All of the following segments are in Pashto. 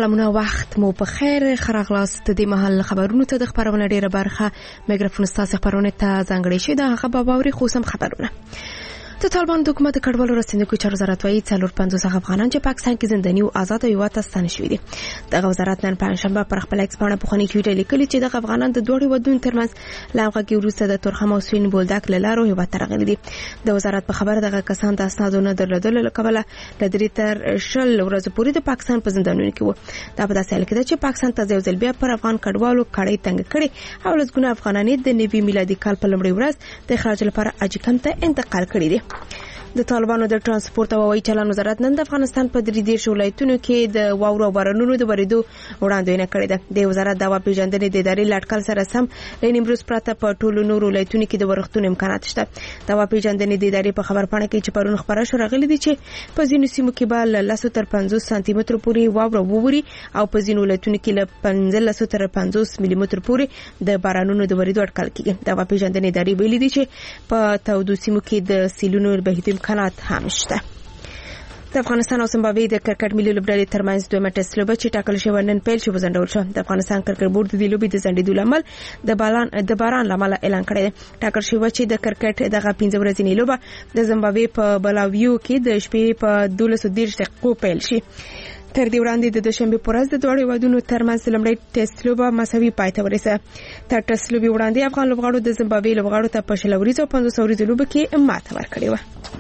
سلامونه وخت مو په خیر خراغلاست د محل خبرونو ته د خبرونه ډیره برخه میکروفون ستاسو خبرونه ته ځانګړی شي د هغه باوري خوسم خبرونه د طالبان د حکومت کډوالو رسنیکو چارو وزارت وايي 450 افغانان چې پاکستان کې زنداني او آزاد او یو تاسو شوي دي د وزارت نن پنځشنبه پر خپل ایکسپانه په خونی ټویټر لیکلي چې د افغانان د دوړي ودون ترمنځ لاغه کې وروسته د ترخم او سوین بولدک لارو یو ترغلي دي د وزارت په خبره دغه کسان د اسنادونو درلودل لکه لدري تر شل ورځې پورې د پاکستان په زندانونو کې وو دا په داسې حال کې چې پاکستان ته ځل بیا پر افغان کډوالو کړي تنګ کړي او لږ ګونه افغانان د نوي میلادي کال په لومړي ورځ د خارج لپاره اجکم ته انتقال کړي دي د طالبانو د ترانسپورت او هوایي چلن وزارت نن د افغانستان په 3 ولایتونو کې د واورو بارانونو د وریدو وړاندوینه کړې ده د وزارت د پیژندنې د ادارې لاټکل سره سم لین امروز پراته په ټولو نورو ولایتونو کې د ورښتونو امکانات شته د پیژندنې د ادارې په خبرپاڼه کې چې پرون خبره شو راغلي دي چې په ځینو سیمو کې به ل 100 تر 50 سانتي متر پورې واوره ووري او په ځینو ولایتونو کې ل 15 تر 50 ملي متر پورې د بارانونو د وریدو اټکل کیږي د پیژندنې ادارې ویلي دي چې په تودو سیمو کې د سیلونو بهیدو امکانات هم شته د افغانستان او زیمبابوې د کرکټ ملي لوبډلې ترمنځ دویمه ټیسټ لوبه چې ټاکل شوې نن پیل شو وزندول شو د افغانستان کرکټ بورډ د لوبې د ځنډېدو لامل د باران لامل اعلان کړی ټاکل شوی چې د کرکټ دغه 15 ورځې لوبه د زیمبابوې په بلاویو کې د شپې په 12:30 دقیقو پیل شي تر دې وړاندې د دوشنبه پر ورځ د دوړې ودونو ترمنځ لومړی ټیسټ لوبه مساوي پای ته ورسېده تر ټیسټ لوبې وړاندې افغان لوبغاړو د زیمبابوې لوبغاړو ته په 15 او 15 ورځې لوبه کې ماته ورکړې و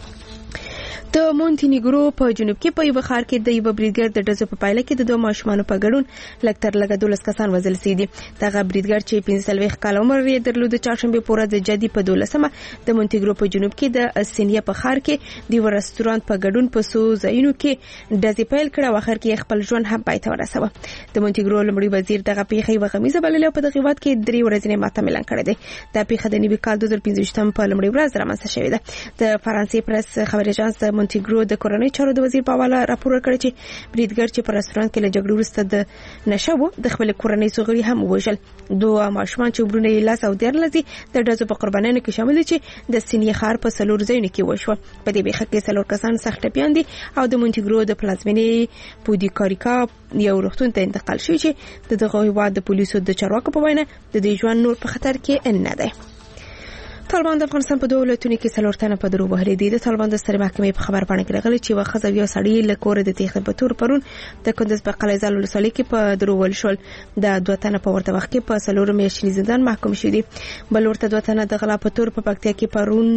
د مونټینیګرو په جنوب کې په یو خار کې د یو بریدګر د ډزو په پایله کې د دوه ماشومان په ګډون لکتر لګ 12 کسان وژل شوي دي دغه بریدګر چې 45 کال عمر یې درلود د چهارشنبه په ورځ جدي په 12مه د مونټینیګرو په جنوب کې د سینیا په خار کې د رستورانت په ګډون په سو ځایونو کې ډزې پیل کړه او اخر کې خپل ژوند هم پای ته ورسوه د مونټینیګرو لمړي وزیر دغه پیښې وغمیزه بللې په دغه وخت کې 3 ورځې ماته اعلان کړی دی د پیښې د نوي کال 2015 په لمړي ورځ رامنځته شوې ده د فرانسې پریس خبري اژانس د مونټینیګرو د کورنۍ چارو د وزیر په حواله راپور ورکړی چې بریدګر چې په رستورانت کې له جګړې وروسته د نشو د خپل کورنۍ سغړي هم وژل دوه ماشومان چې برونه یې لاس او دیر لذي د ډزو په قربانیانو کې شامل دي چې د سینې خار په سلور ځایونو کې وشو په دې بیخه کې سلور کسان سخت ټپیان دي او د مونټینیګرو د پلازمینې پودیکاریکا یو روغتون ته انتقال شوی چې دغه هیواد د پولیسو د چارواکو په وینا د دې ژوند نور په خطر کې نه دی طالبان د افغانستان په 2 ولایتونو کې څلورتنه په درو وهلي دي د طالبان د سترې محکمې په خبرپاڼه کې راغلي چې وخت یو سړی له کور د تیښتې په تور پرون د کندز په قلعه زال ولسوالۍ کې په درو ول شول د دوه تنه په ورته وخت کې په سلور میاشتني زندان محکوم شوي دي بل ورته دوه تنه د غلا په تور په پکتیا کې پرون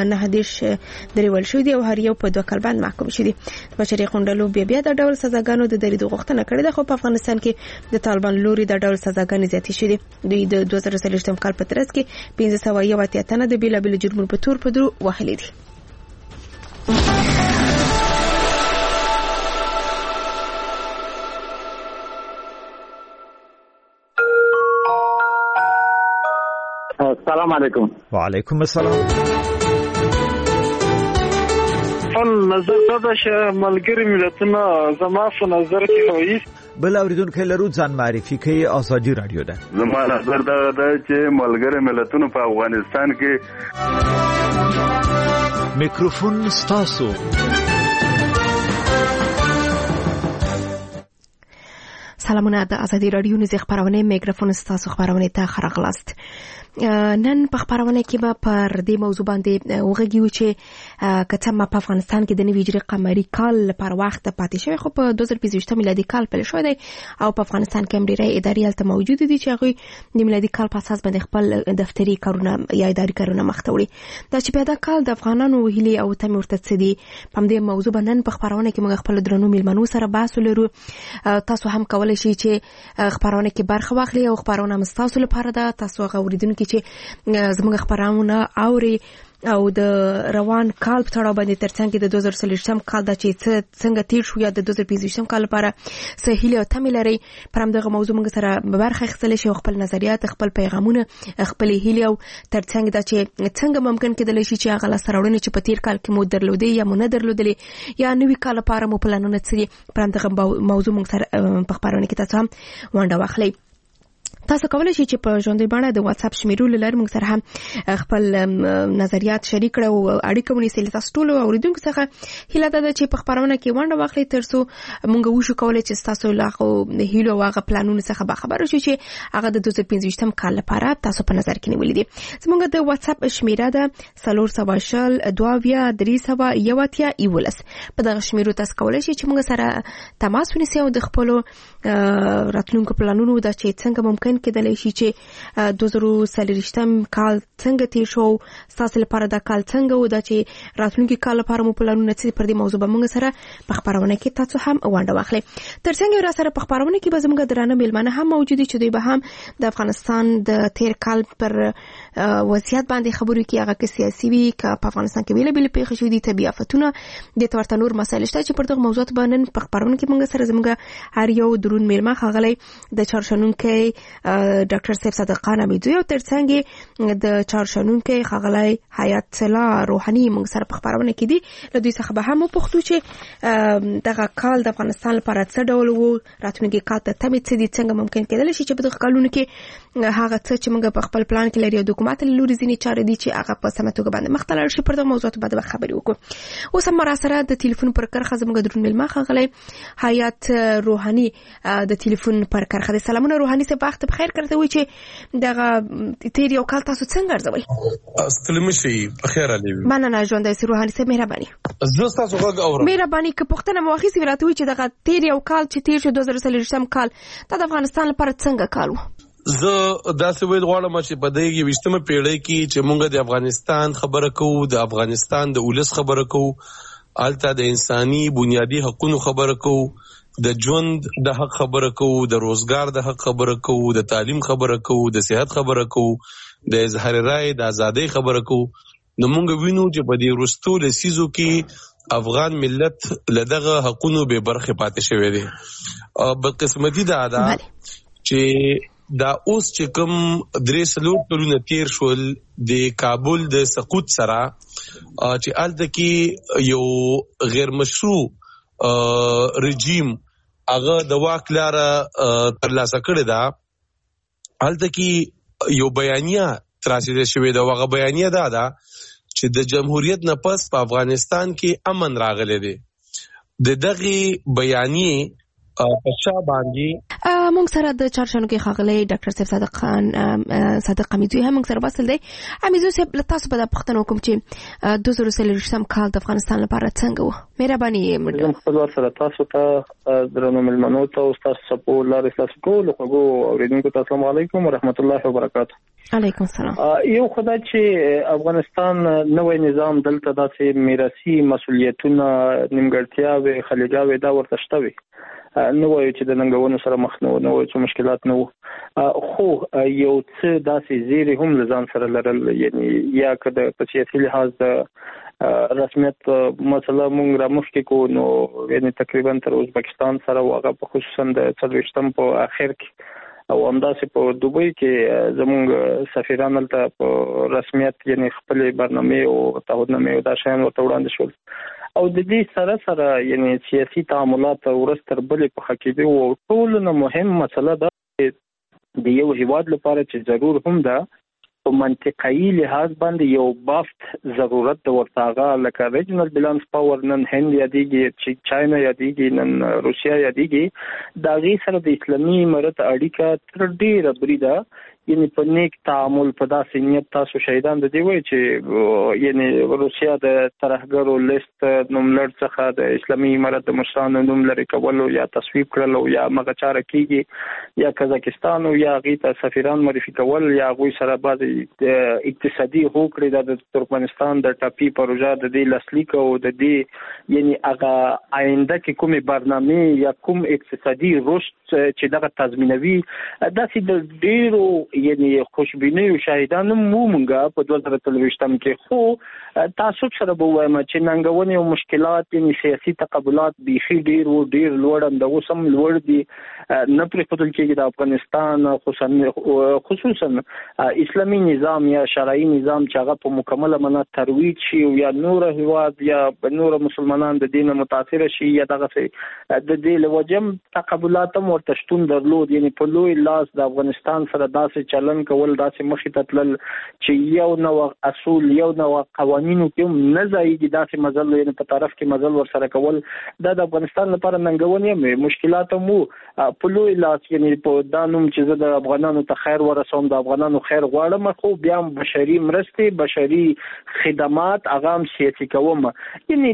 9 درې ول شوي دي او هر یو په 2 کال باندې محکوم شوي دي بشري غونډلو بیا د ډول سزاګانو د درېدو غوښتنه کړې ده خو په افغانستان کې د طالبان لوري د ډول سزاګانې زیاتې شوي دي دوی د 2023 کال په ترڅ کې 1501 تنه د بیلابل جرمونو په تور په درو وهلي دي السلام علیکم وعلیکم السلام نظر دا چې ملګری ملتونه زما په نظر کې هویس بل اوریدونکو لرو ځان معرفي کوي ازادي رادیو ده زما نظر دا چې ملګری ملتونه په افغانستان کې میکروفون ستاسو سلامونه د ازادي رادیو نږدې خبرونه میکروفون ستاسو خبرونه ته خرغلاست نن په خبرونه کې به پر دې موضوع باندې وغږیو چې کته په افغانستان کې د نوي هجري قمري کال لپاره وخت پاتې شوی خو په 2023 میلادي کال پیل شوی دی او په افغانستان کې هم ډېری ادارې هلته موجود دي چې هغوی د میلادي کال په اساس باندې خپل دفتري کارونه یا اداري کارونه مخته وړي دا چې پیدا کال د افغانانو هیلې او تمې ورته څه دي په دې موضوع باندې نن په خبرونه کې موږ خپل درنو میلمنو سره بحث لرو تاسو هم کولای شئ چې خبرونه کې برخه واخلئ او خبرونه مستاسو لپاره ده تاسو غوړیدونکو چې زموږ خبرونه اوري او د روان کال په تړاو باندې ترڅنګ د 2023 کال د چې څنګه تیر شو یا د 2025 کال لپاره سهیل او تمه لري پر همدغه موضوع موږ سره برخه اخیستل شي خپل نظریات خپل پیغامونه خپل هیله او ترڅنګ د چې څنګه ممکن کېدل شي چې هغه سرورونه چې په تیر کال کې مو درلودي یا مو نه درلودلي یا نوې کال لپاره مو پلانونه څه پر همدغه موضوع موږ سره په خبرونه کې تاسو هم ونډه واخلئ تاسو کولی شئ چې په ژوندۍ بڼه د واتس اپ شمیرو لاره موږ سره هم خپل نظریات شریک کړو او اړیکه ونیسئ. تاسو ټول اوریدونکو څخه هیله ده چې په خبرونه کې ونډه واخلئ ترڅو موږ وشو کولای چې تاسو له هیلو او هغه پلانونو څخه باخبره شئ چې هغه د 2025م کال لپاره تاسو په نظر کې نیولې دي. زموږ د واتس اپ شمیره ده 40222311 په دغه شمیرو تاسو کولی شئ چې موږ سره تماس ونیسئ او د خپل راتلونکو پلانونو د چې څنګه ممکن کېدلی شي چې 2023م کال څنګه تیر شو، تاسو لپاره دا کال څنګه و، دا چې راتلونکي کال لپاره مو پلانونه څه پر دې موضوع به موږ سره په خبرونه کې تاسو هم ونډه واخلئ. ترڅنګ را سره په خبرونه کې به زموږ درانه میلمانه هم موجود دي چې دوی به هم د افغانستان د تیر کال پر وضعیت باندې خبرې کوي، هغه کې سیاسي وي که په افغانستان کې بیل پیښې شوې دي، طبي آفتونه د تورته نور مسایل شته چې پر دغه موضوعات باندې په خبرونه کې موږ سره زموږ هر یو درون میلمه ښاغلی د چارشنونکي ډاکټر صاحب صادق خان امیدوی او ترڅنګ د چارشنونکي ښاغلی حیات الله روحاني موږ سره په خبرونه کې دي. له دوی څخه به هم وپوښتو چې دغه کال د افغانستان لپاره څه ډول وو، راتلونکي کال ته تمې څه دي، څنګه ممکن کېدلی شي چې په دغه کالونو کې هغه څه چې موږ په خپل پلان کې لري او د حکومت له لوري ځینې چارې دي چې هغه په سمه توګه باندې مخته لاړ شي. پر دغه موضوعاتو باندې خبرې وکړو. اوس هم را سره د ټلیفون پر کرښه زموږ درون میلمه ښاغلی حیات روحاني د ټلیفون پر کرښه. سلامونه روحاني صاحب، وخت بخیر. کرته وي چې دغه تیر یو کال تاسو څنګه ارزوي؟ ستلمه شي بخیر علي. مننه ژوندۍ سي روحاني صاحب، مهرباني. زه تاسو غږ اورم. مهرباني که پوښتنه مو اخیستې راته وي چې دغه تیر یو کال چې تیر شو 2023م کال د افغانستان لپاره څنګه کال و؟ زه داسې ویل غواړم چې په دې 20مه پیړۍ کې چې موږ د افغانستان خبره کوو، د افغانستان د ولس خبره کوو، الته د انساني بنیادی حقوقو خبره کوو، د ژوند د حق خبره کوو، د روزګار د حق خبره کوو، د تعلیم خبره کوو، د صحت خبره کوو، د اظهار رائے د ازادۍ خبره کوو. نو موږ وینو چې په دې وروستو لسیزو کې افغان ملت لدغه حقوقو به برخه پاتې شوی دی. بدقسمتي دا ده چې دا اوس چې کوم 3 کلونه تیر شول د کابل د سقوط سره چې الته کې یو غیر مشروع رژیم هغه د واک لاره ترلاسه کړی دا، الته کې یو بیانیه تراشل شوې ده. هغه بیانیه دا ده چې د جمهوریت نه پس په افغانستان کې امن راغلی دی. د دغه بیانیه په شا باندې موږ سره د چارشنونکي ښاغلی ډاکټر صاحب صادق خان صادق امیدوی هم موږ سره وصل دی. امیدوی صاحب، له تاسو به دا پوښتنه وکړم چې 2023م کال د افغانستان لپاره څنګه و؟ مهرباني. زه خپل ور سره تاسو ته درنو ملمنو ته او تاسو په لارې تاسو کول خوږو اوریدونکو ته السلام علیکم ورحمت الله وبرکاته. علیکم السلام. یو خدای چې افغانستان نوې نظام دلته داسې میراثي مسؤلیتونه نیمګړتیاوې خلګاوې دا ورته شته وي، نو وایي چې د ننګونو سره مخ نه وو چې مشکلات نه وو، خو یو څه داسې زیری هم لزان سره لرل، یعنی یا که د سیاسي لحاظ د رسمیت مسله مونږ را مخکې کو نو یعنی تقریبا تر ازبکستان سره واغه په خصوصا د 23م په اخر کې او همداسې په دوبۍ کې زمونږ سفیران دلته په رسمیت یعنی خپل برنامه او تعهدنامه او دا شیان ورته وړاندې شول او د دې سره یعنی سیاسي تعاملات ورستر بلې په حقیقت او ټول نه مهم مسله ده د یو هیواد لپاره چې ضرور هم ده په منطقي لحاظ باندې یو بافت ضرورت د ورتاغه لکه ریجنل بیلانس پاور نن هند یادېږي چې چاینا یادېږي نن روسیا یادېږي دا غي سره د اسلامي امارت اړیکه تر ډیره بریده یعنی په نیک تعامل په داسې نیت تاسو شهیدان د دی وای چې یعنی روسیا د ترهګرو لیست نوملړ څخه د اسلامي امارت د مشرانو نوم لري کول یا تصویب کړل او یا مغچاره کیږي یا قزاقستان او یا غیته سفیران معرفي کول یا غوي سره بعض اقتصادي هوکړه د ترکمنستان د ټاپي پروژه د دې لاسلیک او د دې یعنی هغه آینده کې کومه برنامه یا کوم اقتصادي رشد چې دغه تضمینوي داسې د ډیرو یعنی خوشبیني او شاهدان مو مونږه په 2023 کې خو تاسو سره به وایم چې ننګونې او مشکلات یعنی سیاسي تقابلات بيخي ډیر لوړ اندغه سم لوړ دي نه پرې خپل کې د افغانستان خصوصا اسلامي نظام یا شرعي نظام چې هغه په مکمله معنا ترویج شي او یا نور هواد یا نور مسلمانان د دین متاثر شي یا دغه د دې لوجم تقابلات ورته شتون درلود یعنی په لوی لاس د افغانستان سره داسې چلن کول داسې مخې ته تلل چې یو نو اصول یو نو قوانینو کې نه ځایږي داسې مزل یعنی په طرف کې مزل ور سره کول د افغانستان لپاره ننګونې مشکلات مو په لوی لاس یعنی په دانوم چې د افغانانو ته خیر ورسوم د افغانانو خیر غواړم خو بیا بشري مرستې بشري خدمات اغام سیاسي کوم یعنی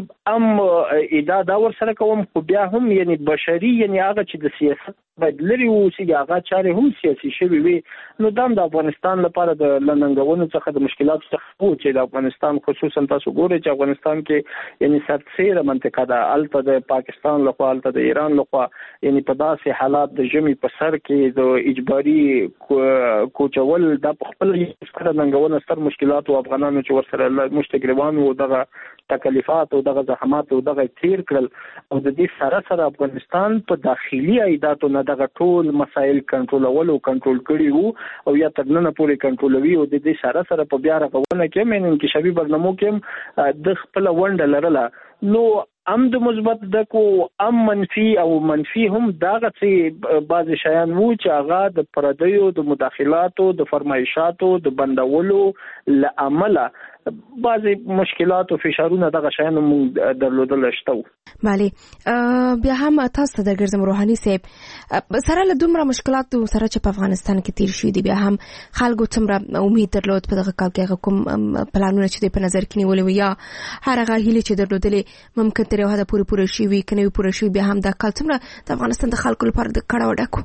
ادا دا ور سره کوم خو بیا هم یعنی بشري یعنی هغه چې د سیاست بدلري او چې هغه چاري هم سیاسي شوي وي نو د افغانستان لپاره د لنګونو څخه د مشکلات څخه چې د افغانستان خصوصا تاسو ګورئ چې افغانستان کې یعنی سرسیره منطقه ده الته د پاکستان لخوا الته د ایران لخوا یعنی په داسې حالات د جمی په سر کې د اجباري کوچول د خپل سره لنګونه ستر مشکلات او افغانانو چې ورسره مشتګروان او دغه تکلیفات او دغه زحمات او دغه تیر کړل او د دې سره افغانستان په داخلي عیداتو نه دغه ټول مسایل کنټرول او کنټرول کړي او یا تر نن پورې کنټرولوي او د دې سره په بیا راغونه کې من انکشافي برنامو کې د خپل ونډه لرله نو ام د مثبت دکو ام منفي او منفي هم داغه چې بعض شیان وو چې هغه د پردیو د مداخلاتو د فرمایشاتو د بندولو لعمله بعضی مشکلات او فشارونه دغه شیان مونږ درلودل شته. بله بیا هم تاسو د ګرځم روحاني صاحب سره له دومره مشکلات سره چې په افغانستان کې تیر شوې دي بیا هم خلکو څومره امید درلود په دغه کال کې کوم پلانونه چې په نظر کې نیولې یا هر هغه هیله چې درلودلې ممکن تر یو حد پوره شي وي کنه پوره شي بیا هم د کال څومره د افغانستان د خلکو لپاره د کړه وډکو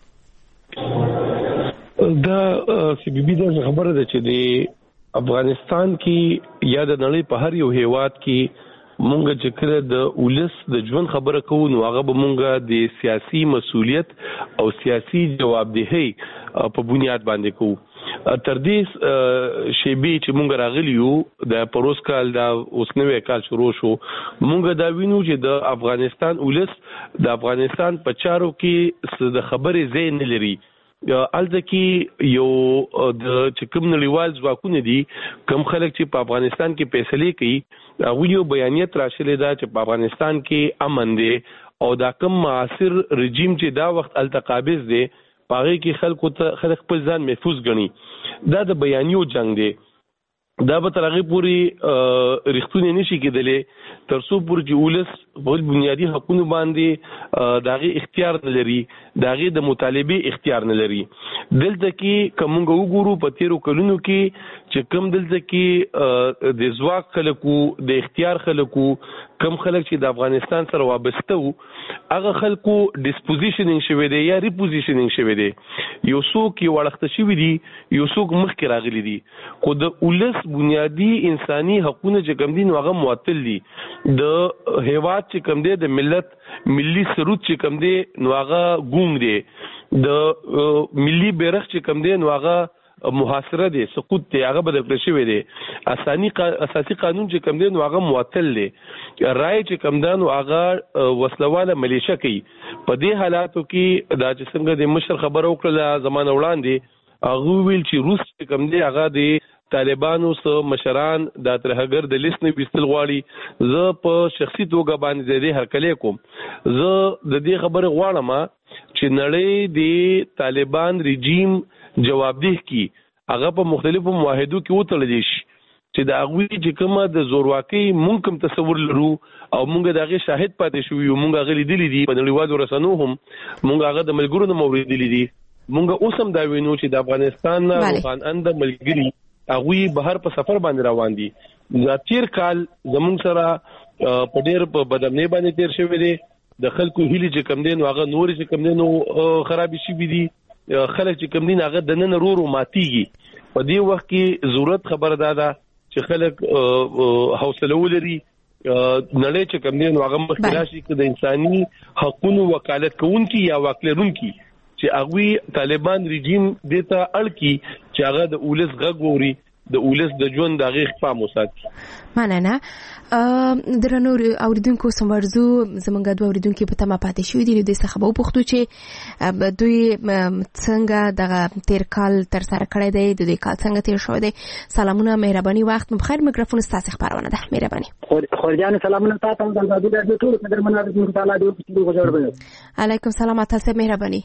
دا سی بي بي د خبره ده چې د افغانستان کې یا د نړۍ په هر یو هیواد کې مونږ چې کله د ولس د ژوند خبره کوو نو هغه به مونږ د سیاسي مسؤلیت او سیاسي جوابدهي په بنیاد باندې کوو تر دې شیبي چې مونږ راغلی یو د پروس کال دا اوس نوې کال شروع شو مونږ دا وینو چې د افغانستان ولس د افغانستان په چارو کې د خبرې ځای نه لري الته کې یو د چې کوم نړیوال ځواکونه دي کوم خلک چې په افغانستان کې فیصله کوي هغه یو بیانیت راشلې ده چې په افغانستان کې امن دی او دا کوم معاصر رژیم چې دا وخت الته قابض دی پاره کې خلک خپل ځان محفوظ ګڼي دا د بیانیو جنگ دی دا به تر هغه پورې رښتونی نشي کېدلی تر څو پورې چې ولس په بنیادی حقوقو باندې داغه اختیار نه لري داغه د مطالبه اختیار نه لري دلته کې کومګو وګورو په تیرو کلونو کې چې کوم دلته کې د ځواک خلکو د اختیار خلکو کم خلک چې د افغانستان سره وابسته وو هغه خلکو ډیسپوزیشنینګ شوی دی یا ریپوزیشنینګ شوی دی یو څوک یو وړخته شوی دی یو څوک مخکې راغلی دی خو د ولس بنیادی انساني حقوقونه چې کوم دي نو هغه معطل دي د هیواد چې کوم دی د ملت ملي سرود چې کوم دی نو هغه ګونګ دی د ملي بیرغ چې کوم دی نو هغه محاصره دي سقوط دی هغه بدل کړی شوی دی اساسي قانون چې کوم دی نو هغه معطل دی رائے چې کوم دی نو هغه وسلواله ملیشه کوي په دې حالاتو کې دا چې څنګه د مشر خبرو کړل زمانه وړاندې هغه ویل چې روس چې کوم دی هغه د طالبانو سره مشران د ترهګر د لیست نه وستل غواړي زه په شخصي توګه باندې دې هرکلی کوم زه د دې خبره غواړم چې نړۍ د طالبان رژیم جوابدeh کی هغه په مختلفو معاهدو کې وتړل شي چې د هغه چې کومه د زورواکۍ مونږ کوم تصور لرو او مونږ دغه شاهد پاتې شو یو مونږ غلي دي په نړیوالو رسنیو هم مونږ هغه د ملګرو نه موریدلې دي مونږ اوسم دا وینو چې د افغانستان نه روحان اند ملګری هغه بهر په سفر باندې روان دي د تیر کال زمونږ سره په ډېر په بدمنۍ باندې تیر شوی دی د خلکو هیلې چې کم دین هغه نور چې کم دین خراب شي دي خلک چې کم دین هغه د نن رورو ماتيږي په دې وخت کې ضرورت خبر ده چې خلک حوصله ولري نړۍ چې کم دین هغه مخکې راشي چې د انساني حقوقو وکالت کوونکی یا واکلرونکي چې هغه طالبان رژیم دته اړکی چې هغه د اولس غږ ووري د اولس د ژوند د غیخ پام وساتي. مننه. درنو اوریدونکو سمورزو زمونږ دوه اوریدونکو په تمه پاتې شوې دي د څه خبرو پوښتنه چې دوی څنګه د تیر کال تر سره کړی دی د دې کال څنګه تیر شوی دی. سلامونه مهرباني وخت مو بخیر. میکروفون ستاسو خبرونه ده. مهرباني. خورجان سلامونه تاسو ته د دې ټول قدرمنه د تعالی د غوړ بنه. علیکم سلام تاسو مهرباني.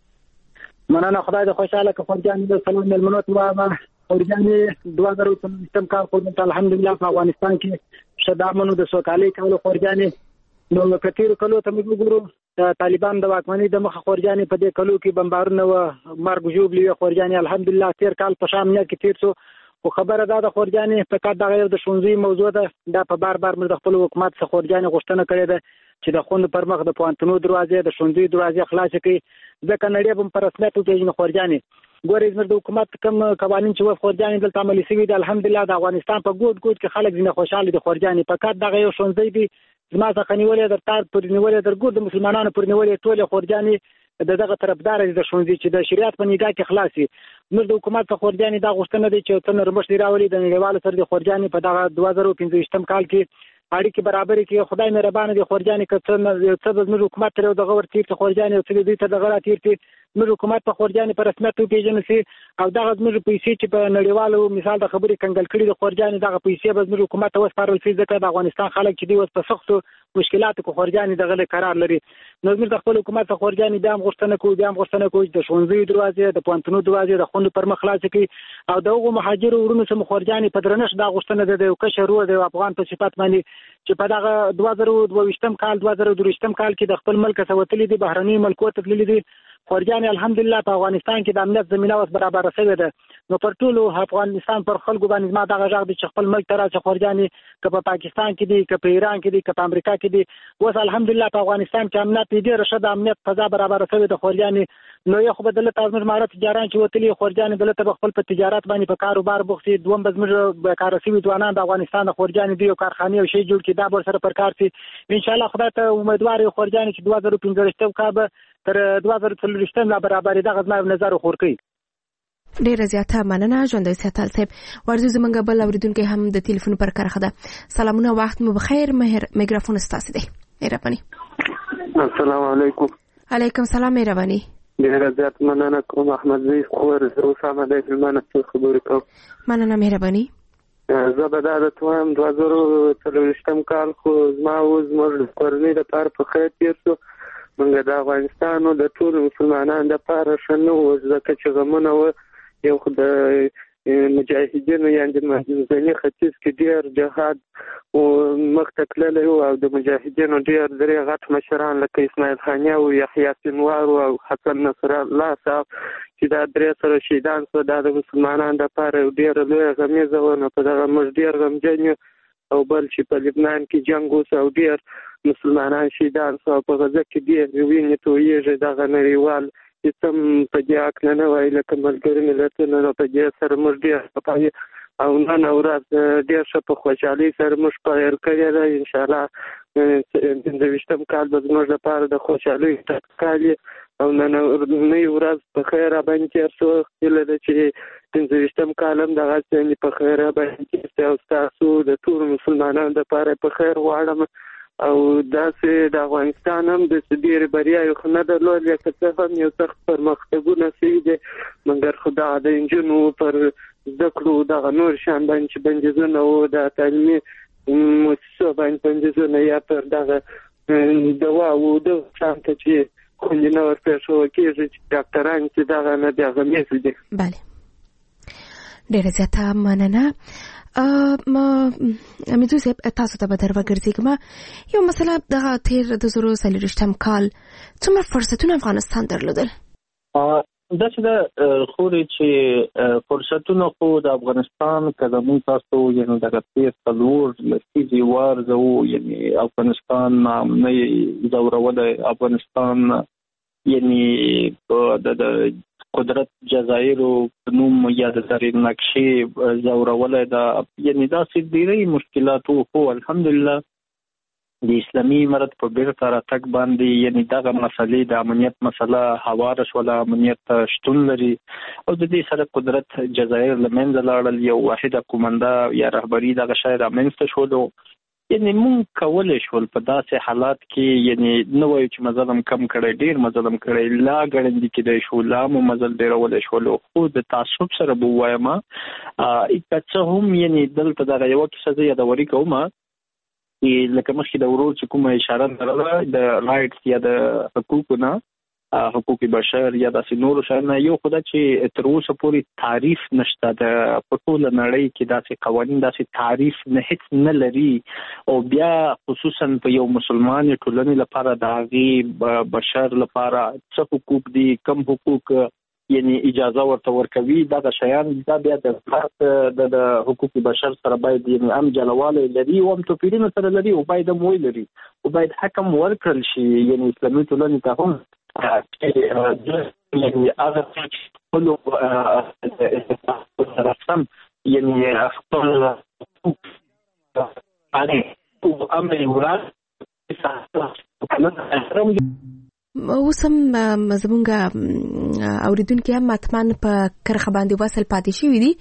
مننه خدای دې خوشاله که خورجان د سلام ملمنوت و خورجانې 2023 کال خو الحمدلله په افغانستان کې شدامنو د سوکالۍ کولو خورجانې نو کثیر کلو ته موږ ګورو طالبان د واکمنۍ د مخه خورجانې په دې کلو کې بمبارونه و مرګ جوړلی خورجانې الحمدلله تیر کال په شامل کې تیر سو خو خبره ده خورجانې په کار دغه د شونځي موضوع ده دا په بار موږ د خپل حکومت څخه خورجانې غوښتنه کړې ده چې د خوند پر مخ د پوانتونو دروازې د شونځي دروازې خلاص کړي ځکه نړۍ هم پر رسمیت وپېژني خورجانې. ګورې زموږ د حکومت کوم قوانین چې و خورجانې دلته عملي شوي دي الحمدلله د افغانستان په ګوټ ګوټ کې خلک ځینې خوشاله دي خورجانې په کار دغه یو شونځی دي زما څخه نیولې در تار پر نیولې در ګور د مسلمانانو پر نیولې ټولې خورجانې دغه طرفدار دي د شونځي چې د شریعت په نگاه کې خلاصي. موږ د حکومت څخه خورجانې دا غوښتنه دي چې څنګه رمش دی راولي د نړیوالو سره د خورجانې په دغه 2015 کال کې اړیکې برابرې کې خدای مهربانه دي خورجانې که څه د حکومت تر دغه ورتیر ته خورجانې او څه دې ته دغه راتیر ته موږ حکومت په خورجانې په رسمیت وپېژنو سي او دغه زموږ پیسې چې په نړیوالو مثال د خبرې کنګل کړي د خورجانې دغه پیسې به زموږ حکومت ته وسپارل شي ځکه د افغانستان خلک چې دی اوس په سختو مشکلاتو کې خورجانې دغه قرار لري. نو موږ د خپل حکومت څخه خورجانې بیا هم غوښتنه کوو چې د ښوونځیو دروازې د پوهنتونونو دروازې د خوندو پر مخ خلاصې کړي او د هغو مهاجرو وروڼو څخه خورجانې په درنښت دا غوښتنه ده د یو کشر ورور د افغان په صفت باندې چې په دغه 2022 کال 2023 کال کې د خپل ملک څخه وتلي دي بهرني ملکو ته تللي دي خورجانې الحمدلله په افغانستان کې د امنیت زمینه اوس برابر شوې ده. نو پر ټولو افغانستان پر خلکو باندې ما دغه غږ دي چې خپل ملک ته راشي خورجانې که په پاکستان کې دي که په ایران کې دي که په امریکا کې دي اوس الحمدلله په افغانستان کې امنیت ډېره ښه د امنیت فضا برابر شوې ده خورجانې. نو یو خو به دلته زموږ مهارت تجاران چې وتلي خورجانې دلته به خپل په تجارت باندې په کاروبار بوخت شي. دوم به زموږ بیکاره شوي ځوانان د افغانستان د خورجانې دي یو کارخانې او شی جوړ کړي دا به ورسره پر کار شي انشاءالله خدای ته امیدوار یو خورجانې چې 2015 کال به تر 2024 لا برابر دغه زما نظر خور کوي. ډیره زیاته مننه ژوندۍ ساتل صاحب. ورزو زمونږ بل اوریدونکو هم د ټلیفون پر کرخه ده. سلامونه وخت مو بخیر. میکروفون ستاسو دی. مهرباني. السلام علیکم. علیکم سلام مهرباني. ډیره زیاته مننه کوم احمد زی خور زه سم د فلمانه څخه خبرې کوم. مننه مهرباني. زه به دا د 2023 کال خو زما اوس موږ کورنۍ لپاره په خیر تیر شو. موږ د افغانستان او د ټولو مسلمانانو لپاره شنو ځکه چې غمونه و یو خو د مجاهدینو یعنې د منځني ختیځ کې ډېر جهاد مخته تللی و او د مجاهدینو ډېر درې غټ مشران لکه اسماعیل خاني او یحیی سینوار او حسن نصر الله صاحب چې دا درې سره شهیدان شو دا د مسلمانانو لپاره ډېره لویه غمیزه وه. نو په دغه موږ ډېر غمجن یو او بل چې په لبنان کې جنګ اوس او ډېر مسلمانان شهیدان شو او په غزه کې ډېر وینې تویېږي دغه نړیوال هېڅ هم په دې هکله نه وایي لکه ملګري ملتونه نو په دې سره موږ ډېر خفه او نن ورځ ډېر ښه په خوشحالۍ سره موږ پیل کړې ده. انشاءالله 15 کال به زموږ لپاره د خوشحالۍ کال او نننۍ ورځ په خیر راباندې تېر شو. هیله ده چې 15 کال هم دغسې په خیر راباندې تېر شي او ستاسو د ټولو مسلمانانو لپاره په خیر غواړم او داسې د افغانستان هم د ډېرې بریاوې خو نه درلودې که څه هم یو سخت پرمختګونه شوي دي مګر خو دغه د نجونو پر زده کړو دغه نور شیان باندې چې بندیزونه و د تعلیمي مؤسسو باندې بندیزونه یا پر دغه دوا و دغه شیان ته چې خوندي نه ورپېښوه کېږي چې ډاکټران چې دغه نه دي هغه میز دي. بله ډېره زیاته مننه. امیدو صاحب تاسو ته به در وګرځېږم یو مسله دغه تیر د 2023 کال څومره فرصتونه افغانستان درلودل؟ داسې ده خورې چې فرصتونه خو د افغانستان که زموږ تاسو یعنې دغه تېر څلور لسیزې وارزه وو یعنې افغانستان نامنۍ ځورولی افغانستان یعنې د قدرت جزایرو په نوم یا د زرین نقشې ځورولی ده یعنې داسې ډېرې مشکلات وو خو الحمدلله د اسلامي امارت په بیرته راتګ باندې یعنی دغه مسلې د امنیت مسله هواره شوله، امنیت شتون لري او د دې سره قدرت جزایر لمنځه لاړل، یو واحده کومنده یا رهبري دغه شی رامنځته شولو. یعنی مونږ کولی شول په داسې حالات کې یعنی نه وایو چې مزل هم کم کړی، ډېر مزل هم کړی، لا ګړندي کېدای شو، لا مو مزل ډېرولی شولو، خو د تعصب سره به ووایم که څه هم یعنی دلته دغه یوه کیسه زه یادوري کوم لکه مخکې د ورور چې کومه اشاره لرله د رایټس یا د حقوقو نه، حقوق بشر یا داسې نورو شیانو، یو خو دا چې تر اوسه پورې تعریف نشته د په ټوله نړۍ کې داسې قوانین داسې تعریف نه هیڅ نه لري، او بیا خصوصا په یو مسلمان ټولنې لپاره د هغې بشر لپاره څه حقوق دي، کم حقوق یعنی اجازه ورته ورکوي، دغه شیان دا بیا د حقوق بشر سره باید یعنی هم جلواله لري او هم توپیرونه سره لري او باید هم لري او باید حکم ورکړل شي یعنی اسلامي ټولنې ته هم یعنی هغه خپلو سره سم یعنی خپل امر وران اوس هم زمونږ اوریدونکي هم حتما په کرښه باندې وصل پاتې شوي دي.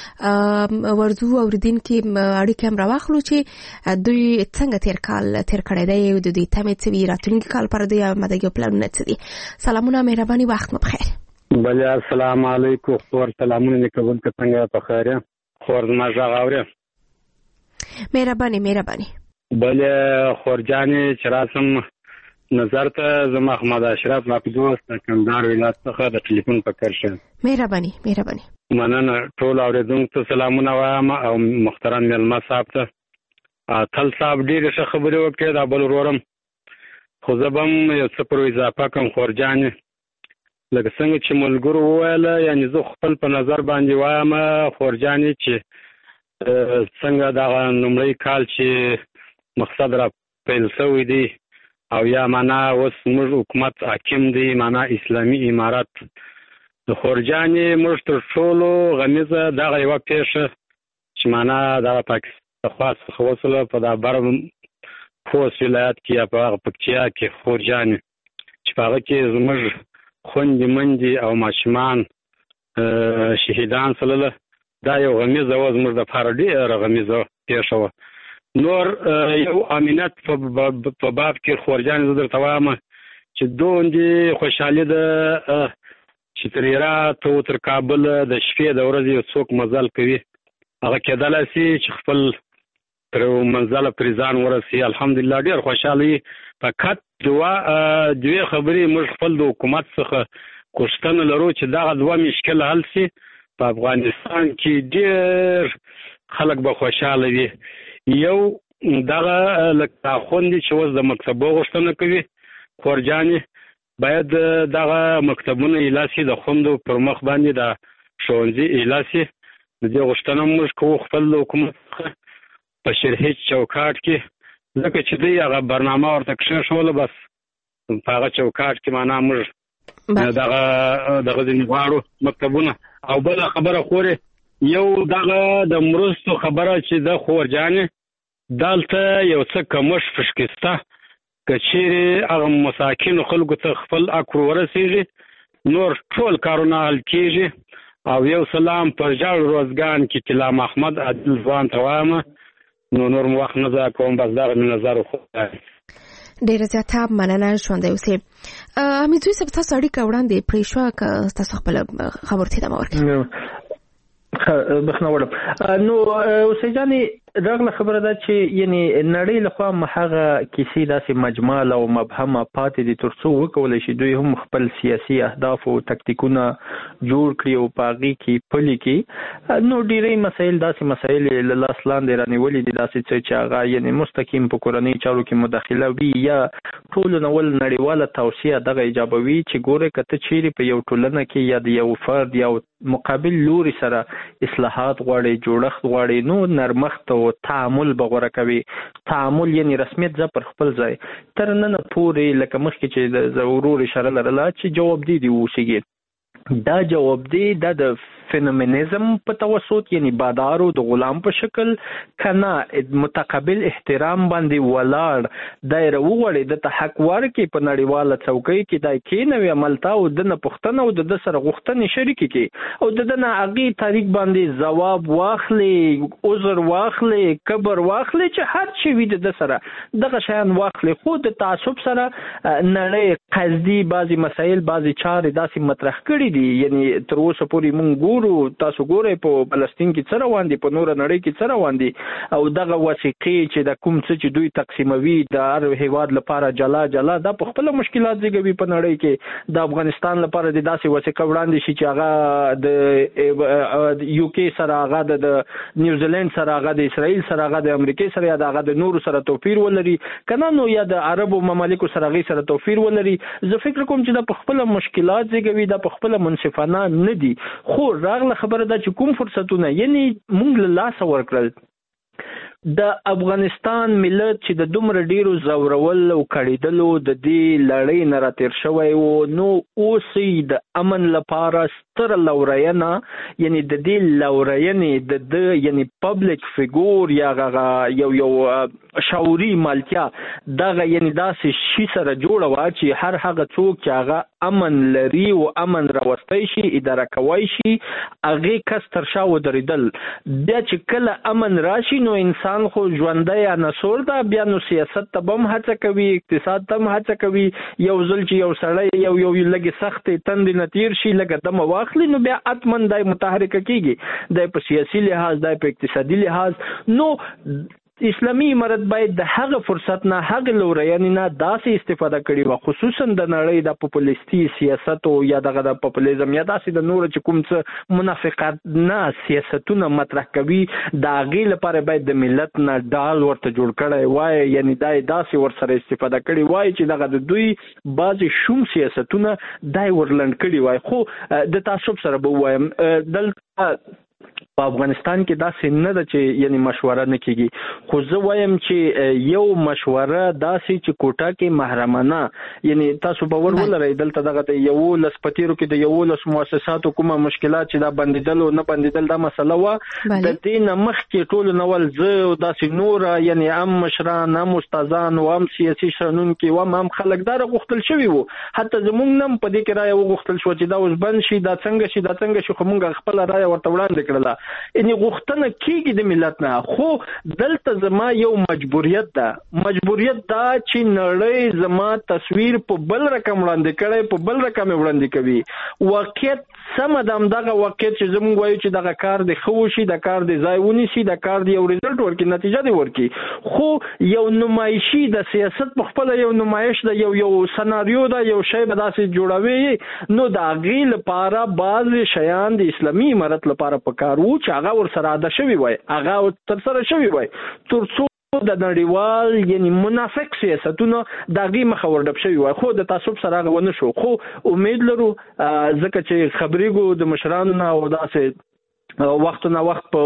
ورځو اوریدونکي اړیکې هم راواخلو چې دوی څنګه تیر کړی دی او د دوی تمې څه وي، راتلونکي کال پر دوی آمادګي او پلانونه څه دي. سلامونه، مهرباني، وخت مو بخیر. بله السلام علیکم. خور سلامونه دې کوونکي څنګه په خیر یې؟ خور زما غږ اورې؟ مهرباني. بله خور جانې چې راسم نظر ته زما احمد اشرف مقدوس د کندهار ولایت څخه د ټلیفون په کار شه. مهرباني. مننه. ټول اوریدونکو ته سلامونه وایم او محترم مېلمه صاحب ته تل صاحب ډېرې ښه خبرې وکړې، دا بل ورورم خو زه به هم یو څه پر اضافه کړم. خورجانې لکه څنګه چې ملګرو وویله، یعنې زه خپل په نظر باندې وایم خورجانې چې څنګه دغه لومړی کال چې مقصد را پیل شوی دی او یا معنا اوس موږ حکومت حاکم دی، معنا اسلامي امارت، د خورجانې موږ تر ټولو غمیزه دغه یوه پیښه چې معنا دغه پاکستان خوا څخه وسله په دا بر خوست ولایت کې یا په هغه پکتیا کې خورجانې چې په هغه کې زموږ خوندې مندې او ماشومان شهیدان سلله، دا یو غمیزه وه زموږ دپاره ډېره غمیزه پیښه وه. نور یو امنیت په باب کې خورجانې زه درته وایم چې دومره خوشحالي ده چې تر هرات او تر کابل د شپې د ورځې یو څوک مزل کوي، هغه کېدلی سي چې خپل تر منزله پرې ځان ورسي. الحمدلله ډېر خوشحاله. فقط دوې خبرې موږ خپل د حکومت څخه غوښتنه لرو چې دغه دوه مشکل حل سي. په افغانستان کې ډېر خلک به خوشحاله وي. یو دغه لکه خوندې چې اوس د مکتبو غوښتنه کوي خورجانې، باید دغه مکتبونه ایله سي، د خوندو پر مخ باندې د ښوونځي ایله سي. د دې غوښتنه موږ کوو خپل د حکومت څخه په شرحي چوکاټ کې، ځکه چې دوی هغه برنامه ورته کښېښوله، بس په هغه چوکاټ کې معنا موږ دغه ځینې غواړو مکتبونه. او بله خبره خورې یو دغه د مرستو خبره چې د خورجانې دلته یو څه کمښت فشکسته، که چیرې هغه مساکینو خلکو ته خپل حق ورسېږي نور ټول کارونه حل کېږي. او یو سلام پر جړ روزګان کې طلا محمد عادل ځوان ته وایم، نو نور وخت نه ضایع کوم، بس دغه مې نظر وخوړی. ډېره زیاته مننه. ژوندی اوسئ. حمیدزوی صاحب تاسو اړیکه وړاندې پرې شوه که تاسو خپله خبرو ته ادامه ورکړئ؟ بخښنه غواړم. نو اوسۍ جانې راغله خبره ده چې یعنې نړۍ لخوا هغه کیسې داسې مجمل او مبهمه پاتې دي تر څو وکولی شي دوی هم خپل سیاسي اهداف او تکتیکونه جوړ کړي او په هغې کې پلي کړي. نو ډېری مسایل داسې مسایل له لاس لاندې رانیولي دي، داسې څه چې هغه یعنې مستقیم په کورنۍ چارو کې مداخله وي یا ټولو نول نړیواله توصیه دغه ایجابوي چې ګوره که ته چیرې په یو ټولنه کې یا د یو فرد یا مقابل لوري سره اصلاحات غواړي، جوړښت غواړي، نو نرمښت او تعامل به غوره کوي. تعامل یعنی رسمیت ځه پر خپل ځای، تر ننه پورې لکه مخکې چې د ورور اشاره لرله چې جوابدې دي اوسېږي. دا جوابدې دا د فینومینزم په توسط یعنی بادارو د غلام په شکل کنا متقابل احترام باندې ولاړ دایره وغړي د حق ورکې په نړیواله څوکۍ کې دای کې نوې عملتا او د پښتنه او د سره غوښتنې شریکې کې او د نه اغي تاریخ باندې جواب واخلې عذر واخلې کبر واخلې چې هر شي وي د سره دغه شیان واخلې خو د تعصب سره نړۍ قصدي بعضی مسایل بعضی چارې داسې مطرح کړي دي یعنی تر اوسه پورې مونږ ګورو تاسو ګورئ په فلسطین کې څه روان دي په نور نړۍ کې څه روان دي او دغه وثیقې چې د کوم څه چې دوی تقسیموي د هر هیواد لپاره جلا جلا د خپل مشکلات زیږوي په نړۍ کې د افغانستان لپاره د داسې وثیقه وړاندې شي چې هغه د یو کې سره هغه د نیوزیلند سره هغه د اسرائیل سره هغه د امریکا سره یا هغه د نورو سره توپیر ولري کنه نو یا د عربو ممالکو سره غي سره توپیر ولري زه فکر کوم چې د خپل مشکلات زیږوي د خپل منصفانه نه دي خو راغله خبره ده چې کوم فرصتونه یعنی موږ له لاس ورکړل د افغانستان ملت چې د دومره ډیرو زورول او کړیدلو د دې لړۍ نه راتیر شوی او نو اوسې د امن لپاره ستر لورینه یعنی د دې لورینې د یعنی پبلک فیګور یا یو شعوري مالکیا دغه یعنی داسې شي سره جوړه وا چې هر هغه څوک چې هغه امن لري او امن راوستي شي اداره کوي شي هغه کس تر شا ودرېدل بیا چې کله امن راشي نو انسان خو ژوندۍ عنصر ده بیا نو سیاست ته هم هڅه کوي اقتصاد ته هم هڅه کوي یو ځل چې یو سړی یو لږ سخت تند نتیر شي لږ دم واخلي نو بیا اتمن دای متحرک کیږي د په سیاسي لحاظ د په اقتصادي لحاظ نو اسلامي امارت باید د هغه فرصت نه هغه لوريان نه داسې استفاده کړي او خصوصا د نړۍ د پاپولیستي سیاست او یا د پاپولیزم یا داسې د نور چې کوم څه منافقت نه سیاستونه مطرح کوي دا غي لپاره باید د ملت نه ډال ورته جوړ کړي وای یعنی داسې ورسره استفاده کړي وای چې دغه د دوی بعضی شوم سیاستونه دای ورلند کړي وای خو د تعصب سره به وایم دلته په افغانستان کې دا سن نه چې یعنی مشوره نه کیږي خو زه وایم چې یو مشوره داسې چې کوټه کې محرمانه یعنی تاسو باور ولرئ دلته دغه د یو لسپتیرو کې د یو لس مؤسساتو کومه مشکلات چې دا بندیدل او نه بندیدل دا مسله و د دې مخ کې ټول نوول زه او داسې نور یعنی عام مشران عام استادان او عام سیاسي شنون کې و عام خلک دا غوښتل شوی وو حتی زمونږ نم په دې کې رائے وغوښتل شو چې دا اوس بند شي دا څنګه شي خو مونږ خپل رائے ورته وړاندې کړله یعنی غوښتنه کیږي د ملت نه خو دلته زما یو مجبوریت دا چې نړۍ زما تصویر په بل رقم وړاندې کړي په بل رقم وړاندې کوي واقعیت سم دغه واقعیت چې زموږ وایو چې دغه کار د خو شي د کار د ځای ونیسي د کار د یو ریزلټ ورکړي نتیجه دی ورکړي خو یو نمایشي د سیاست په خپل یو نمایش د یو سناریو دا یو شی به داسې جوړوي نو دا غي لپاره بعض شیان د اسلامي امارت لپاره پکارو چې هغه ور سره اده شوی وای هغه تر سره شوی وای ترڅو د نړیوال یعنی منافق سیاستونه دغه مخ وردب شوی وای خو د تعصب سره غو نه شو خو امید لرو ځکه چې خبرېګو د مشرانو او داسې وختونه وخت په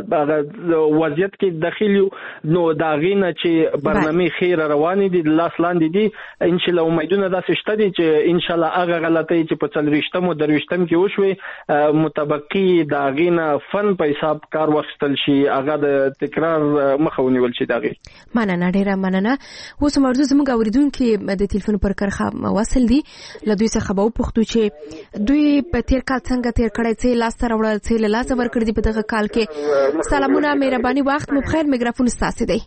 وضعیت کې داخلي نو دا غینه چې برنامه خیر روان دي لاس لاندې دي ان شاء الله امیدونه داسې شته دي چې ان شاء الله هغه غلطۍ چې په 40 او 30 کې وشوي متبقي دا غینه فن په حساب کار وختل شي هغه د تکرار مخه ونیول شي دا غي مننه ډیره مننه اوس مرزو زموږ اوریدونکو د ټلیفون پر کرخه وصل دي لدوی څخه به پوښتو چې دوی په تیر کال څنګه تیر کړی چې لاس تر وړل چې لاس ورکړي دی په دغه کال کې سلامونه مهرباني وخت مو بخیر میکروفون ستاسو دی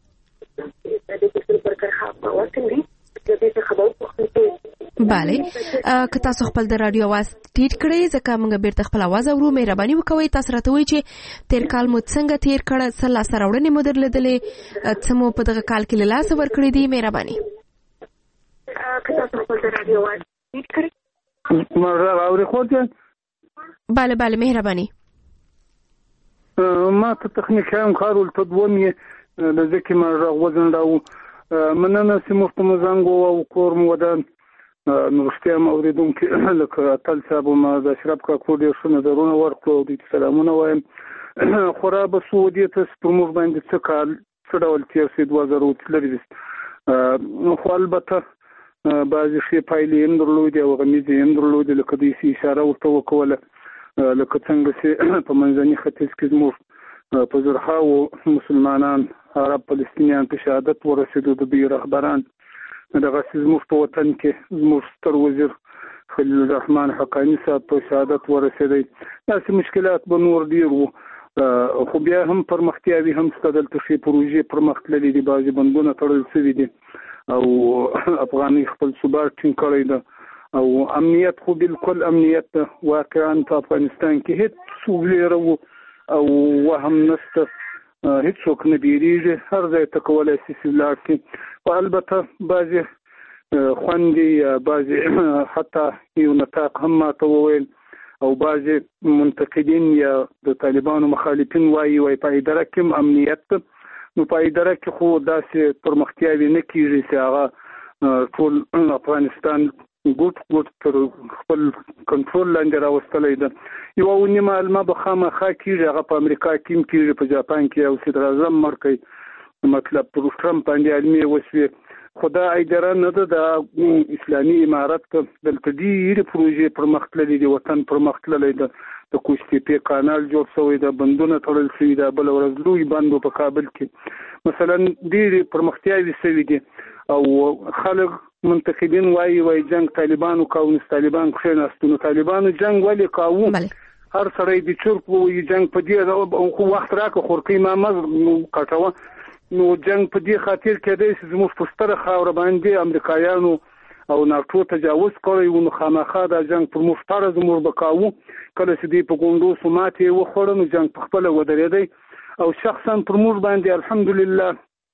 بله که تاسو خپل د رادیو आवाज ټیټ کړئ ځکه موږ بیرته خپل आवाज اورو مهرباني وکوئ تاسو راته وایئ چې تیر کال مو څنګه تیر کړ څه لاس راوړنې مو درلودلې څه مو په دغه کال کې لاس ورکړي دي مهرباني که تاسو خپل د رادیو आवाज ټیټ کړئ مرحبا اوري خو بله مهرباني ما ته تخنیکي کار ولته دومې لکه ما وزن راو مننه سیمه په مزنګو او کور مو ودان نوښتیا اوریدونکو لکه تل صاحب ما د اشرف کا کوډ شو نظرونه ورکړو د سلامونه وایم خراب سعودي ته سپمور باندې څه کال څه ډول تیر سي 2003 خو البته بعضی شی پایلې هم درلودي او غمیزې هم درلودي لکه د اشاره ورته وکوله لکه څنګه چې په منځني ختیځ کې زموږ په زرهاو مسلمانان عرب فلسطینیان په شهادت ورسېدو د دوی رهبران دغسې زموږ په وطن کې زموږ ستر وزیر خلیل الرحمن حقانی صاحب په شهادت ورسېدی. داسې مشکلات به نور ډېر وو خو بیا هم پرمختیاوي هم شته دلته ښې پروژې پرمخ تللې دي بعضې بندونه تړل شوي دي او افغانۍ خپل ثبات ټینګ کړی ده او امنیت خو بالکل امنیت واقعا په افغانستان کې هیڅ ویره او وهم نشته هیڅوک نه بیریږي هر ځای ته کولی شي چې ولاړ شي خو البته بعضې خوندې یا بعضې حتی یو نطاق هم ماته وویل او بعضې منتقدین یا د طالبانو مخالفین وایي په اداره کې هم امنیت نو په اداره کې خو داسې پرمختیاوې نه کېږي چې هغه ټول افغانستان ګوټ تر خپل کنټرول لاندې راوستلی ده یوه نیمه علمه به خامخا کېږي هغه په امریکا کې هم کېږي په جاپان کې او صدر اعظم مرکوي مطلب پر ټرمپ باندې علمي وسوې خو دا اداره نه ده د اسلامي امارت دلته ډېرې پروژې پرمخ تللي دي وطن پرمخ تللی ده د کوشتېپې کانال جوړ شوی ده بندونه تړل شوي ده بله ورځ لوی بند په کابل کې مثلا ډېرې پرمختیاوې شوي دي او خلک منتقدین وایي جنگ طالبانو کاوه نو طالبان کښېناستو نو طالبانو جنگ ولې کاوه هر سړی د چرپ وایي جنگ په دې خو وخت راکړه خورکۍ ما مه کټوه نو جنگ په دې خاطر کېدی چې زموږ په ستره خاوره باندې امریکایانو او ناټو تجاوز کړی و نو خامخا دا جنگ پر موږ فرض موږ به کاوه کله چې دوی په ګونډو سمات یې وخوړه نو جنگ په خپله ودرېدی او شخصا پر موږ باندې الحمدلله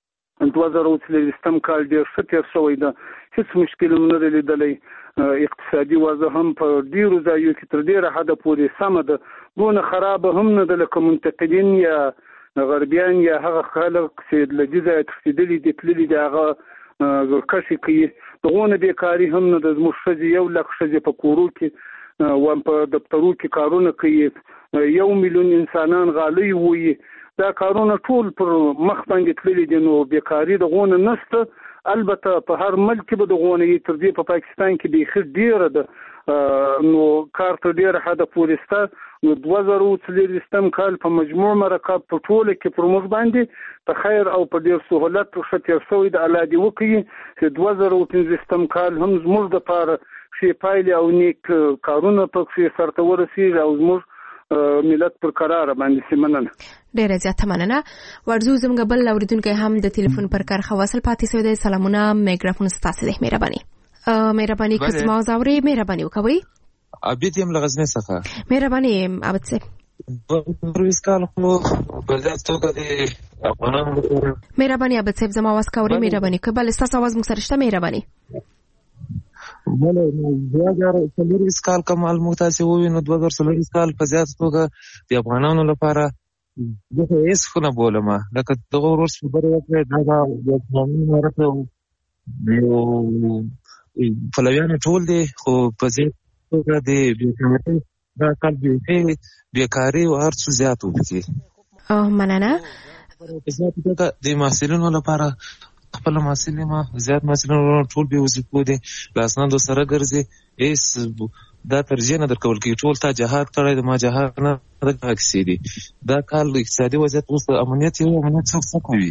2023 کال ډېر ښه تېر شوی ده هېڅ مشکل هم نه دی لیدلی اقتصادي وضع هم په ډېرو ځایو کې تر ډېره حده پورې سمه ده دونه خرابه هم نه ده لکه منتقدین یا غربیان یا هغه خلک چې له دې ځایه تښتېدلي دي تللي دي هغه زورکشي کوي دغونه بېکاري هم نه ده زموږ ښځې 1 لک ښځې په کورو کې په دفترو کې کارونه کوي 1 میلیون انسانان غالۍ وویي دا کارونه ټول پر مخ باندې تللي دي نو بېکاري دغونه نشته البته په هر ملک کې به دغونه یي تر دې په پاکستان کې بیخي ډېره ده نو کار تر ډېره حده پورې شته نو 2023 کال په مجموع مرکب په ټوله کې پر موږ باندې په خیر او په ډېر سهولت ښه تېر شوی د الله دې وکړي چې 2023 کال هم زموږ دپاره ښې پایلې او نیک کارونه پکې سرته ورسېږي او زموږ ملت پر قرار باندې سیمنن ډیره زیاته مننه ورزو زموږ بل اوریدونکو هم د ټلیفون پر کار خواصل پاتې شوی دی سلامونه میکروفون ستاسو دی مهرباني قسمه زوري مهرباني وکوي عبید یم لغزنه څخه مهرباني عبد صاحب روز کال خو بلځ توګه دی افغانانو مهرباني عبد صاحب زما واس کاوري مهرباني کبل ستاسو आवाज مو سره شته مهرباني بله 2023 کال کمال مختاسي ووي نو 2023 کال په زیات توګه د افغانانو لپاره دغه هیڅ خو نه بولم لکه دغه ورس خبرې وکړې دا د اسلامي امارت یو پلویان ټول دي خو په زیات توګه د بیکارۍ دا کال بیکاري او هر څه زیات وکړي مننه په زیات توګه د محصلینو لپاره خپل محصلین ما زیات محصلین ټول به وظیفو دي لاسنندو سره ګرځي ایس دا ترجیح نه درکول کی ټول ته جهاد کړی د ما جهاد نه راکسي دي دا کال اقتصادي وضعیت اوس امنیت څه کوي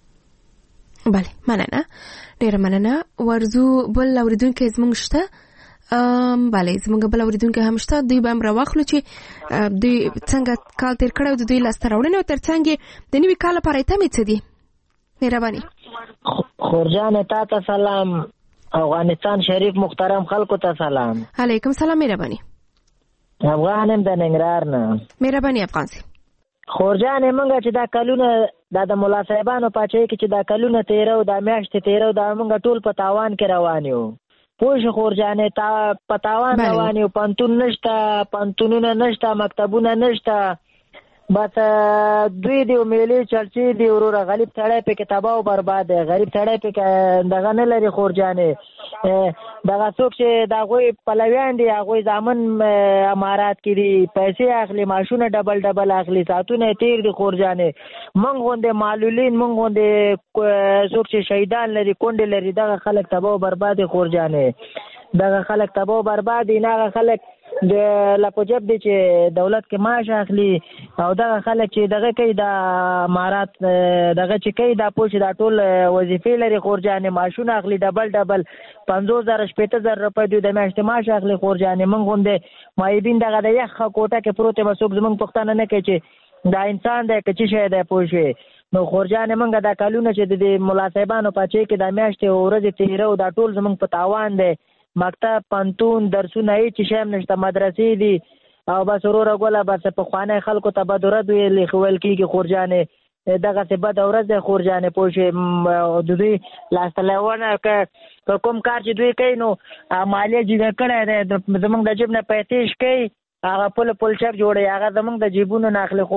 بله مننه ډیر مننه ورزو بل اوریدونکو زموږ شته بله زموږ بل اوریدونکو هم شته دوی به هم راواخلو چې دوی څنګه کال تیر کړی د دوی لاسته راوړنې او ترڅنګ د نوي کال لپاره یې تمې څه دي مهرباني خورجان تا ته سلام افغانستان شریف محترم خلکو ته سلام علیکم سلام مهرباني افغانم د ننګرهار نه مهرباني افغان سي خورجان موږ چې دا کلونه د مولا صاحبانو پاچې کې چې دا کلونه تیرو دا میاشتې تیرو دا موږ ټول په تاوان کې روان یو پوه خورجانې تا په تاوان روان یو پانتون نشته پانتونونه نشته مکتبونه نشته بس دوی دی میلې چرچې دی وروره غریب سړی پکې تباہ او برباد دی غریب سړی پکې دغه نه لري خورجانې دغه څوک چې د هغوی پلویان دي هغوی زامن امارات کې دي پیسې اخلي معاشونه ډبل اخلي ساعتونه تیر دي خورجانې موږ غوندې معلولین موږ غوندې څوک چې شهیدان لري کونډې لري دغه خلک تباہ او برباد دي خورجانې دغه خلک تباہ او برباد دي نه هغه خلک د لپوجب دي چې دولت کې معاش اخلي او دغه خلک چې دغه کوي د امارات دغه چې کوي دا پوه چې دا ټول وظیفې لري خورجانې معاشونه اخلي ډبل 50,000 شپېته روپۍ دوی د میاشتې معاش اخلي خورجانې موږ غوندې معیبین دغه د یخ کوټه کې پروت یم څوک زموږ پښتانه نه کوي چې دا انسان دی که څه شی دی پوه شوې نو خورجانې موږ دا کلونه چې د ملا صاحبانو پاچې کې د میاشتې ورځې تېره دا ټول زموږ په تاوان دی مکتب پنتون درسونه هیڅ شی هم نشته مدرسې دي او بس وروره ګوله بس پخوانی خلکو ته بد ورځ ویل کېږي خورجانې دغسې بده ورځ دی خورجانې پوه شوې د دوی لاسته لونه که کوم کار چې دوی کوي نو مالیه جګه کړی دی زموږ د جیب نه پیسې کوي هغه پلچک جوړوي هغه زموږ د جیبونو نه اخلي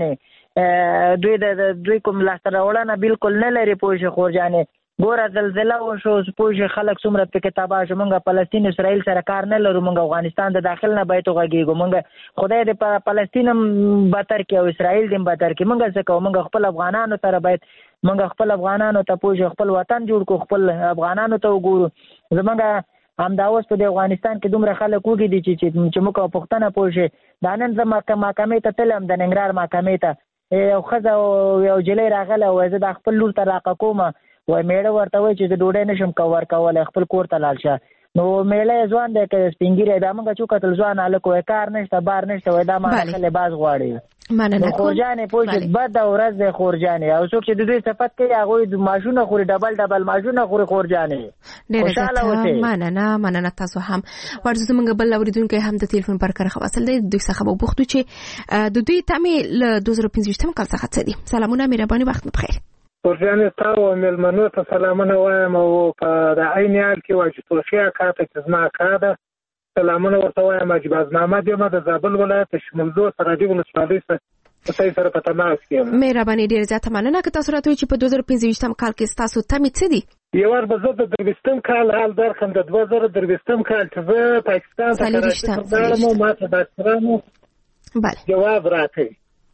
خورجانې دوی کوم لاسته راوړنه بالکل نه لري پوه شوې خورجانې ګوره زلزله وشو پوه شوې خلک څومره پکې تباه شو موږ فلسطین اسرائیل سره کار نه لرو موږ افغانستان د داخل نه باید وغږېږو موږ خدای د فلسطین هم بتر کړي او اسرائیل دې هم بتر کړي موږ څه کوو موږ خپل افغانانو سره باید موږ خپل افغانانو ته پوه شوې خپل وطن جوړ کړو خپل افغانانو ته وګورو زموږ همدا اوس په د افغانستان کې دومره خلک وږي دي چې موږ پښتانه پوه شوې دا نن زه محکمې ته تلم د ننګرهار محکمې ته یو ښځه یو جلۍ راغله وایي زه د خپل لور ته راقه کومه وای میړه ورته وایي چې زه ډوډۍ نشم ورکولی خپل کور ته لاړ شه نو میړه یې ځوان دی که سپین ږیری بیا موږ چې وکتل ځوان هلک وایي کار نشته بار نشته وایي دا ما ښه لباس غواړي نو خورجانې پوه شې بده ورځ دی خورجانې او څوک چې د دوی صفت کوي هغوی ماشونه خوري ډبل ماشونه خوري خورجانې خوشحاله اوسئ مننه تاسو هم ورځو زموږ بل اورېدونکی هم د تلیفون پر کار خواصل دی دوی څخه به وپوښتو چې د دوی تمې له 2015 کال څخه څه دي سلامونه مهرباني وخت مو بخیر خورجانې تا او مېلمنو ته سلامونه وایم او په د عین حال کې واجب توفیق اکا ته چې زما اکا ده سلامونه ورته وایم عجیب از محمد یم د زابل ولایت شمولزو سراجي ولسوالۍ سره په تماس کې یم مهرباني ډېره زیاته مننه که تاسو راته وایئ چې په 2015 کال کې ستاسو تمې څه دي یو وار به زه د 20 کال حال درکړم د 2023 کال چې زه پاکستان ته راځم او ما ته ډاکټرانو جواب راکړی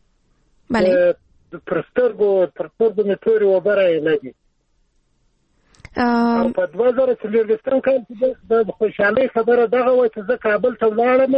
بله پر سترګو مې تورې اوبه راغلي او په 2024 کال کې د خوشحالۍ خبره دغه وه چې زه کابل ته ولاړم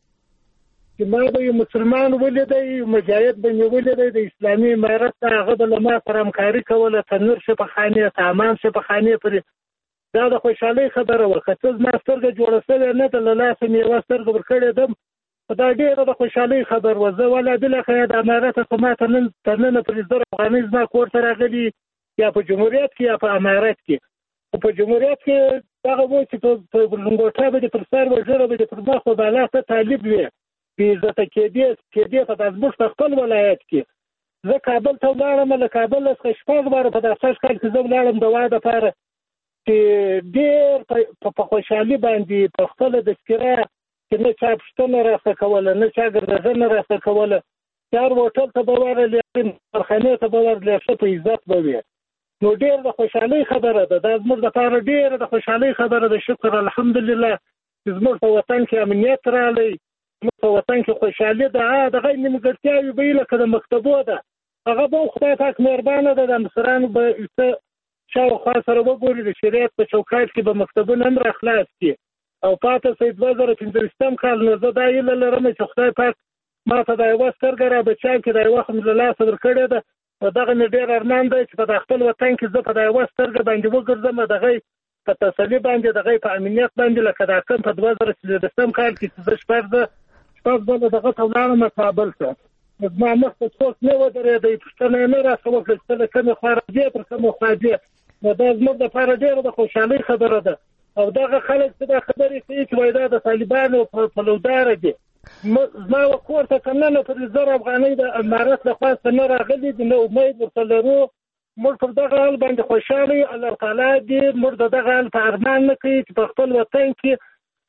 چې ما به یو مسلمان ولیدی مجاهد به مې ولیدی د اسلامي امارت ته هغه به له ما سره همکاري کوله تنور شفاخانې سامان شفاخانې پرې دا د خوشحالۍ خبره وه که څه زما سترګه جوړه شوې نه ده له لاسه مې یوه سترګه ورکړې ده دا ډېره د خوشحالۍ خبر و زه ولا بالاخره د امارت څخه ما ته نن پرې 1000 افغانۍ زما کور ته راغلي یا په جمهوریت کې یا په امارت کې په جمهوریت کې دغه وایي چې په لنګوټه به دې پر سر وژره به دې پر مخ و بالا ته طالب وي بېعزته کېدې په زموږ په خپل ولایت کې زه کابل ته ولاړم له کابل څخه 6 واره په 10 کال کې زه ولاړم د واده لپاره چې ډېر په خوشحالي باندې په خپله تذکره چې نه چا پوښتنه راسته کوله نه چا ګردغنه راسته کوله چار هوټل ته به ورغلې کارخانې ته به ورغلې ښه په عزت به وي نو ډېر د خوشحالۍ خبره ده دا زموږ دپاره ډېره د خوشحالۍ خبره ده شکر الحمدلله چې زموږ په وطن کې امنیت راغلی زموږ په وطن کې خوشحالي ده دغه نیمګړتیاوې به یې لکه د مکتبو ده هغه به خدای پاک مهربانه ده د مصرانو به څه شاوخوا سره وګوري د شریعت په چوکاټ کې به مکتبونه هم راخلاص کړي او پاته سه 2015 کال نو زه دا هیله لرم چې خدای پاک ما ته د یوه سترګه را بچا کې د یوه خم له لاسه ورکړې ده او دغه مې ډېر ارمان دی چې په خپل وطن کې زه په د یوه سترګه باندې وګرځم دغه په تسلي باندې دغه په امنیت باندې لکه دا کوم په 2013 کال کې زه شپږ ځله دغه ته ولاړم کابل ته زما مخ ته څوک نه ودرېدی پوښتنه یې نه راڅخه وکړه چې ته له کومې خوا راځې پر کومه خوا ځې نو دا زموږ دپاره ډېره د خوشحالۍ خبره ده او دغه خلک چې دا خبرې کوي چې وایي دا د طالبانو پلوداره دي زما کور ته که نه پر 1000 افغانۍ د امارت له خوا څخه نه راغلي دي نه امید ورته لرو موږ پر دغه حال باندې خوشحاله یو الله تعالی دې موږ د دغه حال په ارمان نه کوي چې په خپل وطن کې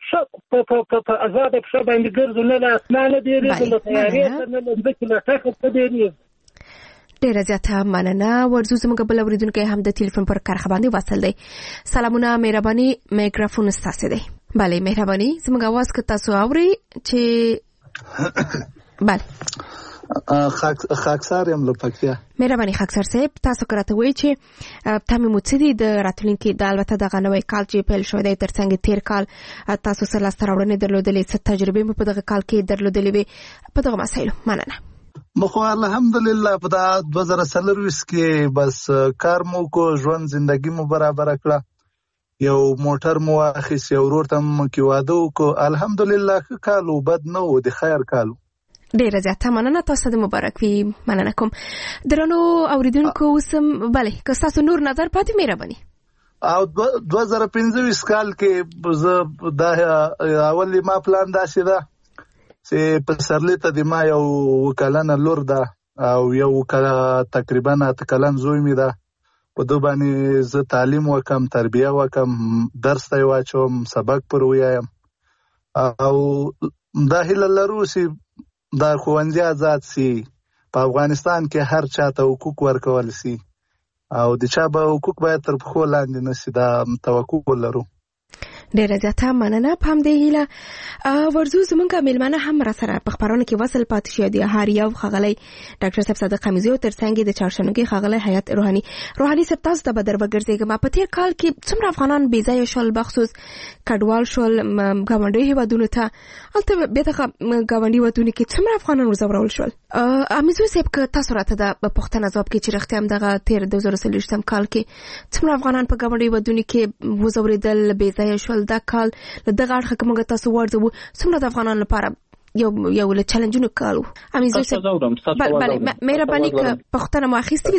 په ازاده پښه باندې ګرځو نه له اسمانه بیرېږو له طیارې ته نه له ځمکې له ټکه ته بیرېږو ډیره زیاته مننه ورځو زموږ بل اورېدونکی هم د تلیفون پر کرخه باندې واصل دی سلامونه مهرباني میکروفون ستاسو دی بله مهرباني زموږ आवाज که تاسو اورئ چې بله خاکسار یم له پکتیا. مهرباني خاکسار صاحب، تاسو راته وایئ چې تاسو مو څه دي د راتلونکي د البته دغه نوی کال چې پیل شوی دی ترڅنګ تیر کال تاسو سره لاسته راوړنې درلودلې، څه تجربې مو په دغه کال کې درلودلې وي په دغه مسایلو؟ مننه. مخو الحمدلله په 2024 کې بس کار مو کو، ژوند زندگی مو برابر کړه، یو موټر مو واخیست، یو ورور ته مو کې واده وکړو. الحمدلله ښه کال و، بد نه و، د خیر کال و. ډیره زیاته مننه، تاسو د مبارک وي. مننه کوم. درنو اوریدونکو اوسم بله که تاسو نور نظر پاتې مهرباني. او 2025 کال کې زه د اول ما پلان داسې ده چې په سرلی ته د ما یو کلنه لور ده او یو تقریبا 8 کلن زوی می ده. په دو باندې زه تعلیم وکم، تربیه وکم، درس ته واچوم، سبق پر ویایم او دا هیله لرو چې دا ښوونځي آزاد سي، په افغانستان کې هر چاته حقوق ورکول سي او د چا به حقوق باید تر پښو لاندې نشي، دا توقع لرو. ډیره زیاته مننه. په همدې هیله ورزو زمونږ میلمانه هم را سره په خبرونه کې وصل پاتې شوی دی. هر یو ښاغلی ډاکټر صاحب صادق قمیزي او ترڅنګ د چهارشنبې ښاغلی حیات روحاني صاحب، تاسو ته به در وګرځېږم. په تیر کال کې څومره افغانان بې ځایه شول، بخصوص کډوال شول ګاونډي هیوادونو ته. هلته بیا دغه ګاونډي هیوادونو کې څومره افغانان وځورول شول؟ امیزو صاحب که تاسو راته د پوښتنه ځواب کې چې رښتیا هم دغه تیر 2024 کال کې څومره افغانان په ګاونډي هیوادونو کې وځورېدل، بې ځایه شول، دا کال له دغه اړخه که موږ تاسو ورځو څومره د افغانانو لپاره یو له چلنجونو کال و؟ امیزو صاحب بله مهرباني که پوښتنه مو اخیستې وي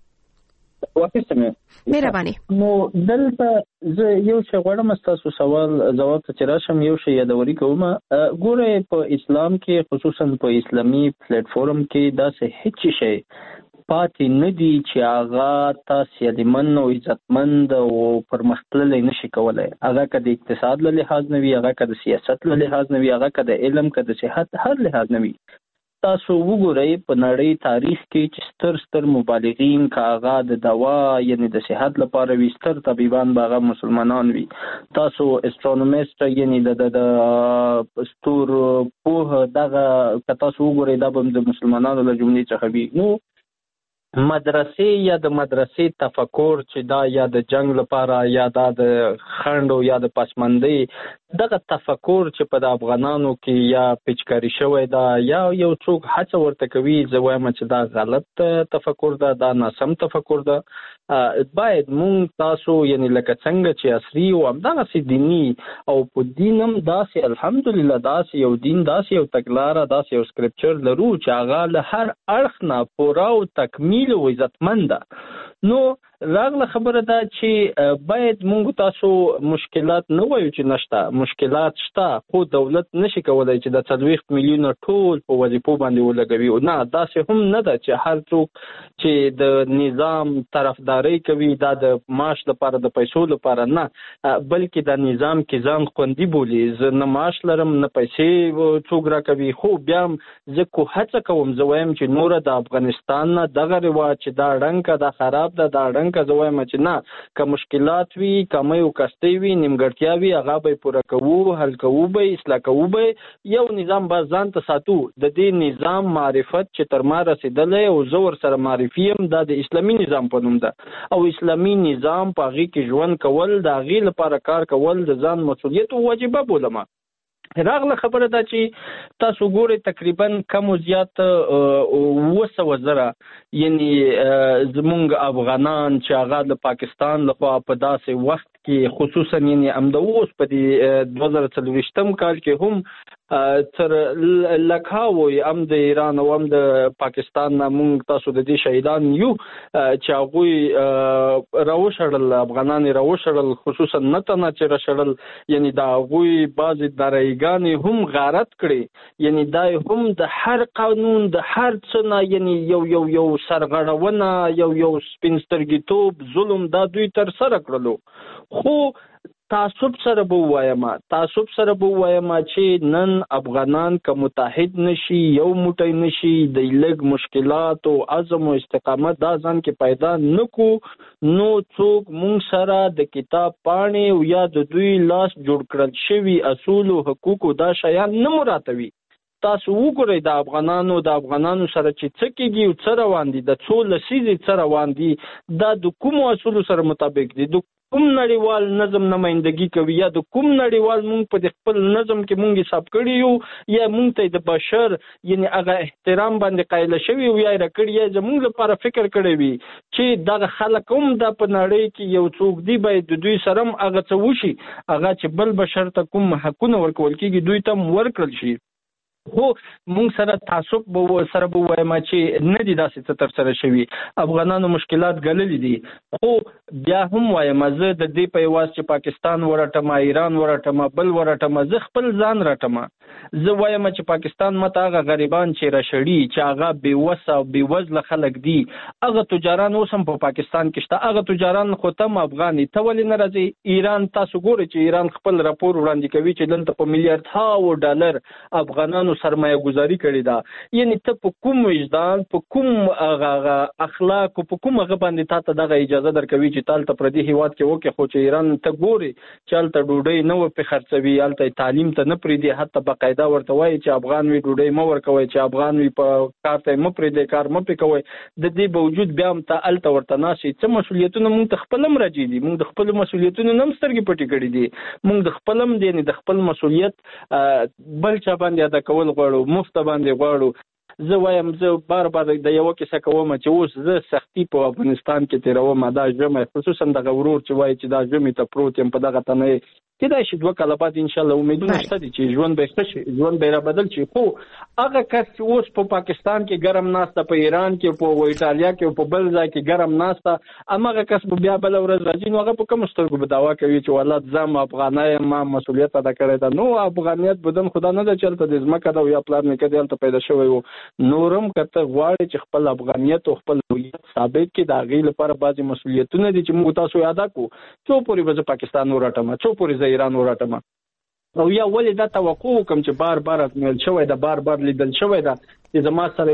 ځواب واخیستم. مهرباني. نو دلته زه یو شی غواړم ستاسو سوال ځواب ته چې راشم، یو شی یادوري کوم. ګوره په اسلام کې خصوصا په اسلامي پلیټ فارم کې داسې هیڅ شی پاتې نه دي چې هغه تاسو سیالمن او عزتمند او پرمختللی نشي کولای. هغه که د اقتصاد له لحاظ نه وي، هغه که د سیاست له لحاظ نه وي، هغه که د علم که د صحت هر لحاظ نه وي. تاسو وګورئ په نړۍ تاریخ کې چې ستر مبالغین که هغه د دوا یعنی د صحت لپاره وي، ستر طبيبان به هغه مسلمانان وي. تاسو استرونومیسټ یعنی د ستور پوه دغه که تاسو وګورئ دا به د مسلمانانو له جملې څخه وي. نو مدرسې یا د مدرسې تفکر چې دا یا د جنگ لپاره یا دا د خنډ او یا د پسماندۍ دغه تفکر چې په د افغانانو کې یا پیچکاری شوی دا یا یو څوک هڅه ورته کوي، زه وایم چې دا غلط تفکر ده، دا ناسم تفکر ده. باید مونږ تاسو یعنی لکه څنګه چې عصري او همدغسې دیني او په دین هم داسې الحمدلله داسې یو دین داسې یو تګلاره داسې یو سکرپچر لرو چې هغه له هر اړخ نه پوره او تکمیل او عزتمند ده. نو راغله خبره ده چې باید مونږ تاسو مشکلات نه وایو چې نشته، مشکلات شته، خو دولت نشي کولای چې د 40 میلیونه ټول په وظیفو باندې ولګوي. او نه داسې هم نه ده چې هر څوک چې د نظام طرفداري کوي دا د معاش لپاره د پیسو لپاره نه، بلکې د نظام کې ځان خوندي بولي. زه نه معاش لرم نه پیسې څوک راکوي، خو بیا هم زه کو هڅه کوم، زه وایم چې نوره د افغانستان نه دغه رواج چې دا ړنګه دا خراب ده، دا ړنګه زه وایم چې نه، که مشکلات وي، کمی او کستۍ وي، نیمګړتیا وي، هغه به پوره کوو، حل کوو به، اصلاح کوو به. یو نظام به ځان ته ساتو. د دې نظام معرفت چې تر ما رسېدلی او زه ورسره معرفي یم دا د اسلامي نظام په نوم ده او اسلامي نظام په هغې کې ژوند کول، د هغې لپاره کار کول د ځان مسؤلیت او واجبه بولم. راغله خبره ده چې تاسو ګورئ تقریبا کم او زیات 200 زره یعنی زمونږ افغانان چې هغه د پاکستان لخوا په داسې وخت کې خصوصا یعنی همدا اوس په دې 2024 کال کې هم تر لکهاوی هم د ایران او هم د پاکستان نه مونږ تاسو د دې شهیدان یو چې هغوی راوشړل، افغانان راوشړل، خصوصا نه تنه چې راوشړل یعنی دا هغوی بعضې دارایګانې هم غارت کړي، یعنی دا هم د هر قانون د هر څه نه یعنی یو سرغړونه یو سپین سترګیتوب ظلم دا دوی تر سره کړلو. خو تعصب سره به وایم چې نن افغانان که متحد نشي، یو موټی نشي، د لږ مشکلات او عزم او استقامت دا ځان کې پیدا نکو، نو څوک مونږ سره د کتاب پاڼې او یا د دوی لاس جوړ کړل شوي اصول او حقوق دا شیان نه مراتوي. تاسو وګورئ د افغانانو سره چې څه کېږي او څه روان دي، د څو لسیزې څه روان دي، دا د کومو اصولو سره مطابق دي، د کوم نړیوال نظم نمائندګي کوي، یا د کوم نړیوال مونږ په خپل نظم کې مونږ حساب کړی یو، یا مونږ ته د بشر یعنی هغه احترام باندې قایل شوی او یا رکړی یا زموږ لپاره فکر کړی وي چې دغه خلک هم د په نړۍ کې یو څوک دی باید د دوی سره هغه څه وشي، هغه چې بل بشر ته کوم حقونه ورکول کېږي دوی ته ورکړل شي. خو مونږ سره تعصب به سره به وایم چې نه دي داسې څه تر سره شوي، افغانانو مشکلات ګاللي دي، خو بیا هم وایم زه د دې په یواز چې پاکستان ورټم، ایران ورټم، بل ورټم، زه خپل ځان رټم. زه وایم چې پاکستان ماته هغه غریبان چې راشړي چې هغه بېوسه او بېوزله خلک دي، هغه تجاران اوس هم په پاکستان کې شته، هغه تجاران خو تم افغاني ته ولې نه راځي؟ ایران تاسو ګورئ چې ایران خپل راپور وړاندې کوي چې دلته په میلیاردها ډالر افغانانو سرمایه گذاری کړې ده. یعنی ته په کوم وجدان، په کوم اخلاق، په کوم هغه باندې تا ته دغه اجازه درکوي چې تالته پردي هیواد کې وکړي؟ خو چې ایران ته ګوري چې هلته ډوډۍ نه ورپې خرڅوي، هلته تعلیم ته نه پرېږدي، حتی باقاعده ورته وایي چې افغان وي ډوډۍ مه ورکوئ، چې افغان وي په کار ته مه پرېږدئ، کار مه پرې کوئ. د دې باوجود بیا هم ته هلته ورته ناست یې. څه مسؤلیتونه موږ ته خپل هم راجي دي، موږ د خپلو مسؤلیتونو نه هم سترګې پټې کړي دي، موږ د خپل هم یعنې د خپل مسؤلیت بل چا باندې ادا کول غواړو، مفت باندې غواړو. زه وایم زه بار د یوه کیسه کوم چې اوس زه سختي په افغانستان کې تېروم، دا ژمی خصوصا دغه ورور چې وایي چې دا ژمی ته پروت یم په دغه تنه کېدای شي 2 کاله بعد انشاءالله امیدونه شته دي چې ژوند به ښه شي، ژوند به رابدل شي. خو هغه کس چې اوس په پاکستان کې ګرم ناسته، په ایران کې، په ایټالیا کې، په بل ځای کې ګرم ناسته، همغه کس به بیا بله ورځ راځي نو هغه په کومو سترګو به دعوا کوي چې والله زه افغانی یم، ما مسؤلیت ادا کړی ده. نو افغانیت بدن خدا نه ده چې هلته د ځمکه ده او یا پلار نیکه دی هلته پیدا شوی و. نورم که ته غواړې چې خپل افغانیت او خپل هویت ثابت کړي، د هغې لپاره بعضې مسؤلیتونه دي چې موږ تاسو ادا کړو. څو پورې به زه پاکستان ورټم، څو پورې زه ایران ورټم، او یا ولې دا توقع وکړم چې بار بار ازمېیل شوی ده، بار بار لیدل شوی ده چې زما سره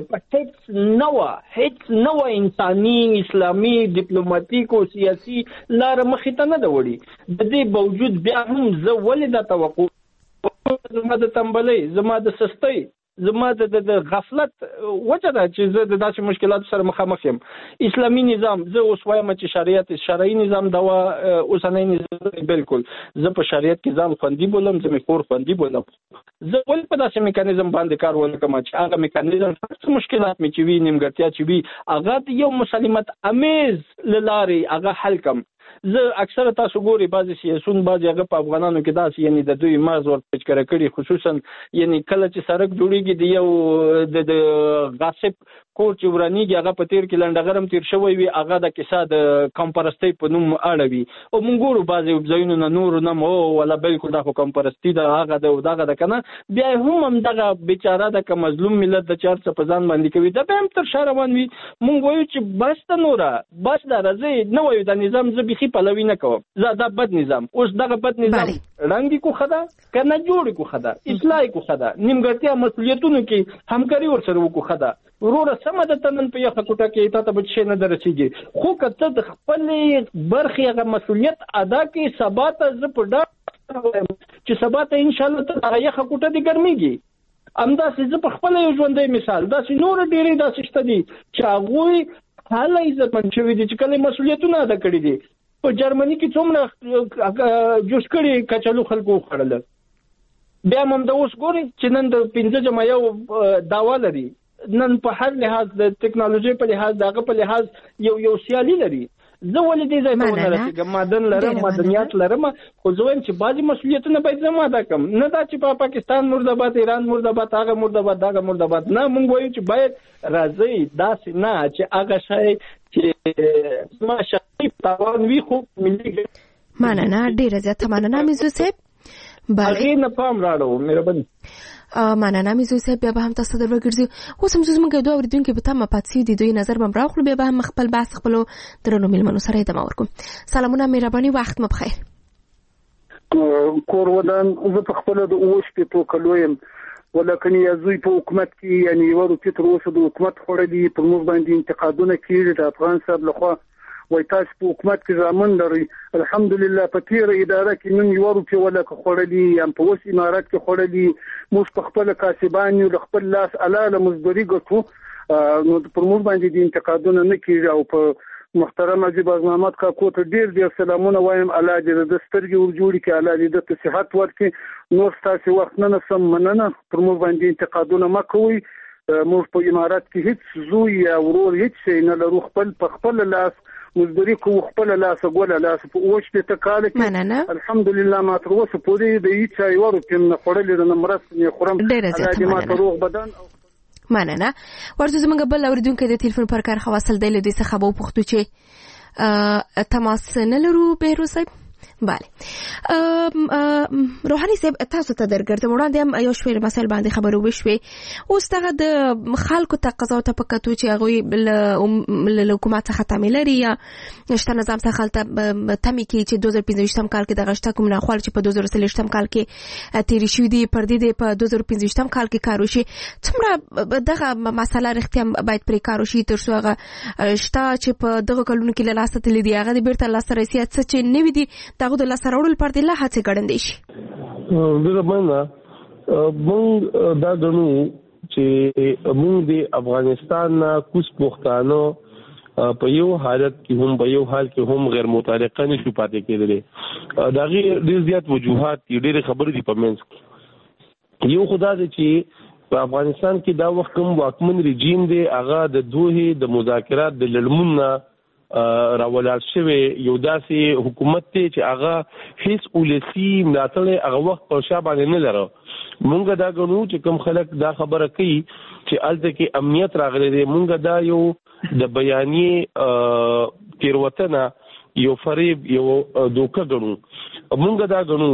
هیڅ نه وه انساني، اسلامي، ډیپلوماتیک او سیاسي لاره مخې ته نه ده وړي. د دې باوجود بیا هم زه ولې دا توقع، زما د تنبلۍ، زما د سستۍ، زما د غفلت وجه ده چې زه د داسې مشکلاتو سره مخامخ یم. اسلامي نظام زه اوس وایم چې شرعي نظام دا اوسنی نظام بالکل زه په شریعت کې ځان خوندي بولم، زه مې کور خوندي بولم. زه ولې په داسې میکانیزم باندې کار ونه کړم چې هغه میکانیزم څه مشکلات مې چې وي، نیمګړتیا چې وي، هغه د یو مسالمت امیز له لارې هغه حل کړم. زه اکثره تاسو ګوري بعضې سیاسون بعضې هغه په افغانانو کې داسې یعنی د دوی مغز ور پچکره کړي، خصوصا یعنی کله چې سړک جوړېږي د یو د غاصب کور چې ورانېږي هغه په تیر کې لنډغرم تیر شوی وي، هغه د کیسه د کمپرستۍ په نوم اړوي. او موږ ګورو بعضې ځایونو نه نور نه ولا بالکل دا خو کمپرستي ده، هغه ده او دغه ده که نه، بیا هم همدغه بیچاره ده که مظلوم ملت د چا څه په ځان باندې کوي، دا بیا هم تر شا روان وي. موږ وایو چې بس ده نوره، بس ده راځئ، نه وایو دا نظام زه بیخي پلوي نه کوم، زه دا بد نظام، اوس دغه بد نظام رنګ یې کوخه ده که نه جوړ یې کوخه ده، اصلاح یې کوخه ده، نیمګړتیا مسؤلیتونو کې همکاري ورسره وکوخه ده. وروره سمه ده ته نن په یخه کوټه کې تا ته به شی نه دررسېږي، خو که ته د خپلې برخې هغه مسؤلیت ادا کړې، سبا ته زه په ډاډ وایم چې سبا ته انشاءالله ته هغه یخه کوټه دې ګرمېږي. همداسې زه په خپله یو ژوندی مثال، داسې نور ډېرې داسې شته دي چې هغوی حاله عزتمند شوي دي چې کله مسؤلیتونه ادا کړي دي. په جرمني کې څومره جوش کړي کچالو خلکو وخوړله، بیا هم د اوس ګوري چې نن د 15 جمع یو دعوا لري، نن په هر لحاظ د ټکنالوژي په لحاظ د هغه په لحاظ یو سیالي لري. زه ولې دې ځای ته ونه رسېږم، معدن لرم، معدنیات لرم، خو زه وایم چې بعضې مسؤلیتونه باید زه ادا کړم، نه دا چې په پاکستان مرداباد، ایران مرداباد، هغه مرداباد، دغه مرداباد، نه. موږ وایو چې باید راځئ داسې نه چې هغه شی چې زما شخصي تاوان وي خو ملي مننه، ډېره زیاته مننه میزو صاحب. هغې نه پام راړو مهرباني. مننه میزو صاحب. بیا به هم تاسو در وګرځو. اوس هم زموږ دوه اوریدونکي په تمه پاتې دي، دوی نظر به راخلو، بیا به هم خپل بحث خپلو درنو میلمنو سره ادامه ورکوم. سلامونه مهرباني، وخت مو بخیر. کور ودان زه په خپل د 28 کلو یم، ولکن یا زوی په حکومت کې یعنی یو روپۍ تر اوسه د حکومت خوړلي پر موږ باندې انتقادونه کېږي د افغان صاحب لخوا، وای تاسو په حکومت کې ځامن لري الحمدلله په تیر اداره کې نن یو روپیه ولا خورلي یم په اوس امارات کې خورلي موږ په خپل کاسبان یو خپل لاس الاله مزدوري ګټو نو پر موږ باندې د انتقادونه نه کیږي او په محترم عزیز محمد کا کوټ ډیر سلامونه وایم الله دې د سترګې ورجوړي کې الله دې د صحت ورکړي نور تاسو وخت نه سم مننه پر موږ باندې انتقادونه مکوئ موږ په امارات کې هیڅ زوی یا ورور هیڅ شي نه لرو خپل لاس مزدوري کو خپل لاس غول لاس په اوښ په تکاله کې الحمدلله ما تر اوسه پورې د هیڅ یو ورته نه خورلې د مرسته نه خورم الله ما تر روغ بدن مننه ورته زمونږ بل اوریدونکو د ټلیفون پر کار خواصل دی له دې څخه به پوښتو چې تماس نه لرو بهروز صاحب بله روحاني صاحب تاسو ته درګرځم وړاندې هم یو شویر مسایل باندې خبرو وشوي اوس دغه د خلکو تقاضا ته پکاتو چې هغه له حکومت څخه تامین لري یا شته نظام څخه تامین کوي چې 2015 کال کې دغه شته کوم نه خپل چې په 2023 کال کې تیری شوی دی پر دې په 2015 کال کې کار وشي څومره دغه مسله رښتیا باید پرې کار وشي تر څو هغه شته چې په دغه کلونو کې له لاسه تللی دی هغه د بیرته لاسته رسیدل څه چې نوي دي دغه د لاسته راوړل پر دې لا هڅه ګړندې شي دغه باندې موږ دا غنو چې موږ د افغانستان کوڅ پښتانه په یو حالت کې هم په یو حال کې هم غیر متعلقه نشو پاتې کېدل دا غي ډیر زیات وجوهات ډیر خبرې دي په منځ کې یو خدای دې چې په افغانستان کې دا وخت کوم واکمن رژیم دی هغه د دوه د مذاکرات د لړمون راولال شوی یو داسې حکومت ته چې هغه هیڅ ولسی ملاتړ هغه وخت پر شا باندې نه لرو مونږ دا غنو چې کوم خلک دا خبره کوي چې الته کې امنیت راغلی دی مونږ دا یو د بیانیه تیروتنه یو فریب یو دوکه غنو مونږ دا غنو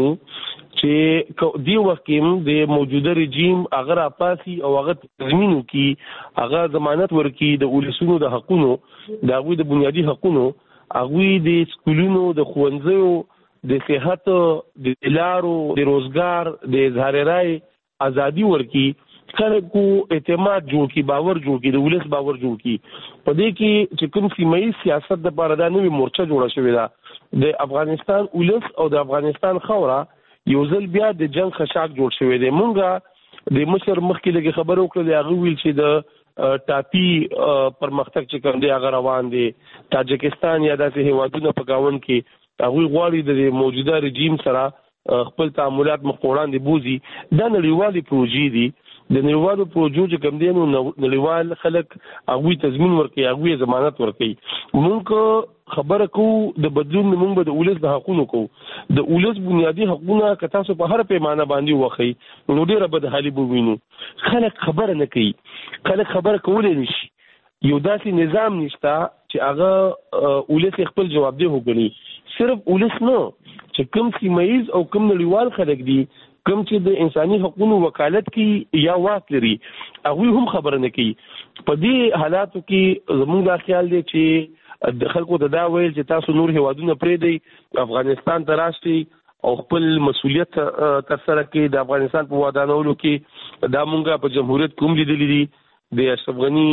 چې دی وخت کې د موجوده رژیم اگر اپاسي او هغه تضمینو کې هغه ضمانت ورکي د ولسونو د حقونو د هغوی د بنیادی حقونو هغوی د سکولونو د ښوونځیو د صحت د لارو د روزګار د اظهار رائے ازادي ورکي خلکو اعتماد جوړ کی باور جوړ کی د ولس باور جوړ کی په دې کې چې کوم سیمایي سیاست د پاره د نوې مورچه جوړه شوې ده د افغانستان ولس او د افغانستان خاوره یو ځل بیا د جنگ خشاک جوړ شوی دی مونږه د مشر مخکې لګي خبرو کړل هغه ویل چې د ټاپی پرمختګ چې کوم دی هغه روان دی تاجکستان یا داسې هیوادونو په گاون کې هغه غواړي د موجوده رژیم سره خپل تعاملات مخوړان دي بوزي د نړیوالي پروژې دي د نړیوالو پروژو چې کوم دي نو نړیوال خلک هغه تضمین ورکړي هغه ضمانت ورکړي مونږ خبره کو د بدلون موږ د ولس د حقوقو کو د ولس بنیادی حقوقونه که تاسو په هر پیمانه باندې وخی نو ډیره بد حالي بوینو خلک خبره نه کوي خلک خبره کولای نشي یو داسې نظام نشته چې هغه ولس خپل جواب دی وګڼي صرف ولس نه چې کوم سیمایز او کوم نړیوال خلک دي کوم چې د انساني حقوقو وکالت کوي یا واک لري هغه هم خبره نه کوي په دې حالاتو کې زموږ دا خیال دی چې د خلکو د دا ویل چې تاسو نور هیوادونه پرې دی افغانستان ته راشي او خپل مسولیت تر سره کې د افغانستان په ودانولو کې دا مونږه په جمهوریت کوم لیدلې دي د اشرف غنی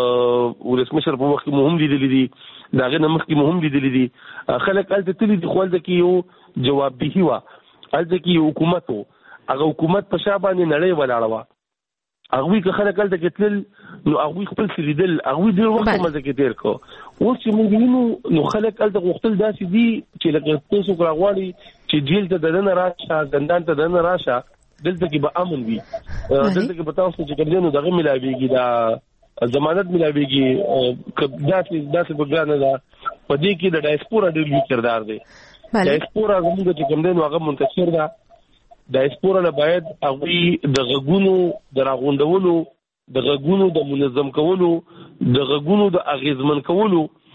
ولسمشر په وخت کې مهم لیدلې دي دا غي نمخ کې مهم لیدلې دي خلک الته تللی د خپل د کې یو جواب دی وا الته کې حکومت هغه حکومت په شابه نړۍ ولاړه وا هغه که خلک الته کتل نو هغه خپل سریدل هغه ډیر وخت مزه کې تیر کو اوس چې موږ نو خلک الته غوښتل داسې دي چې لکه تاسو غواړي چې جیل ته دنه راشه زندان ته دنه راشه دلته کې به امن وي دلته کې به تاسو چې کړئ دغه ملاويږي دا ضمانت ملاويږي داسې بګانه دا په دې کې د ډایسپورا ډیر لوی کردار دی ډایسپورا زموږ چې کوم دی نو هغه منتشر ده ډایسپورا نه باید هغه د غږونو د راغونډولو د غږونو د منظم کولو د غږونو د اغیزمن کولو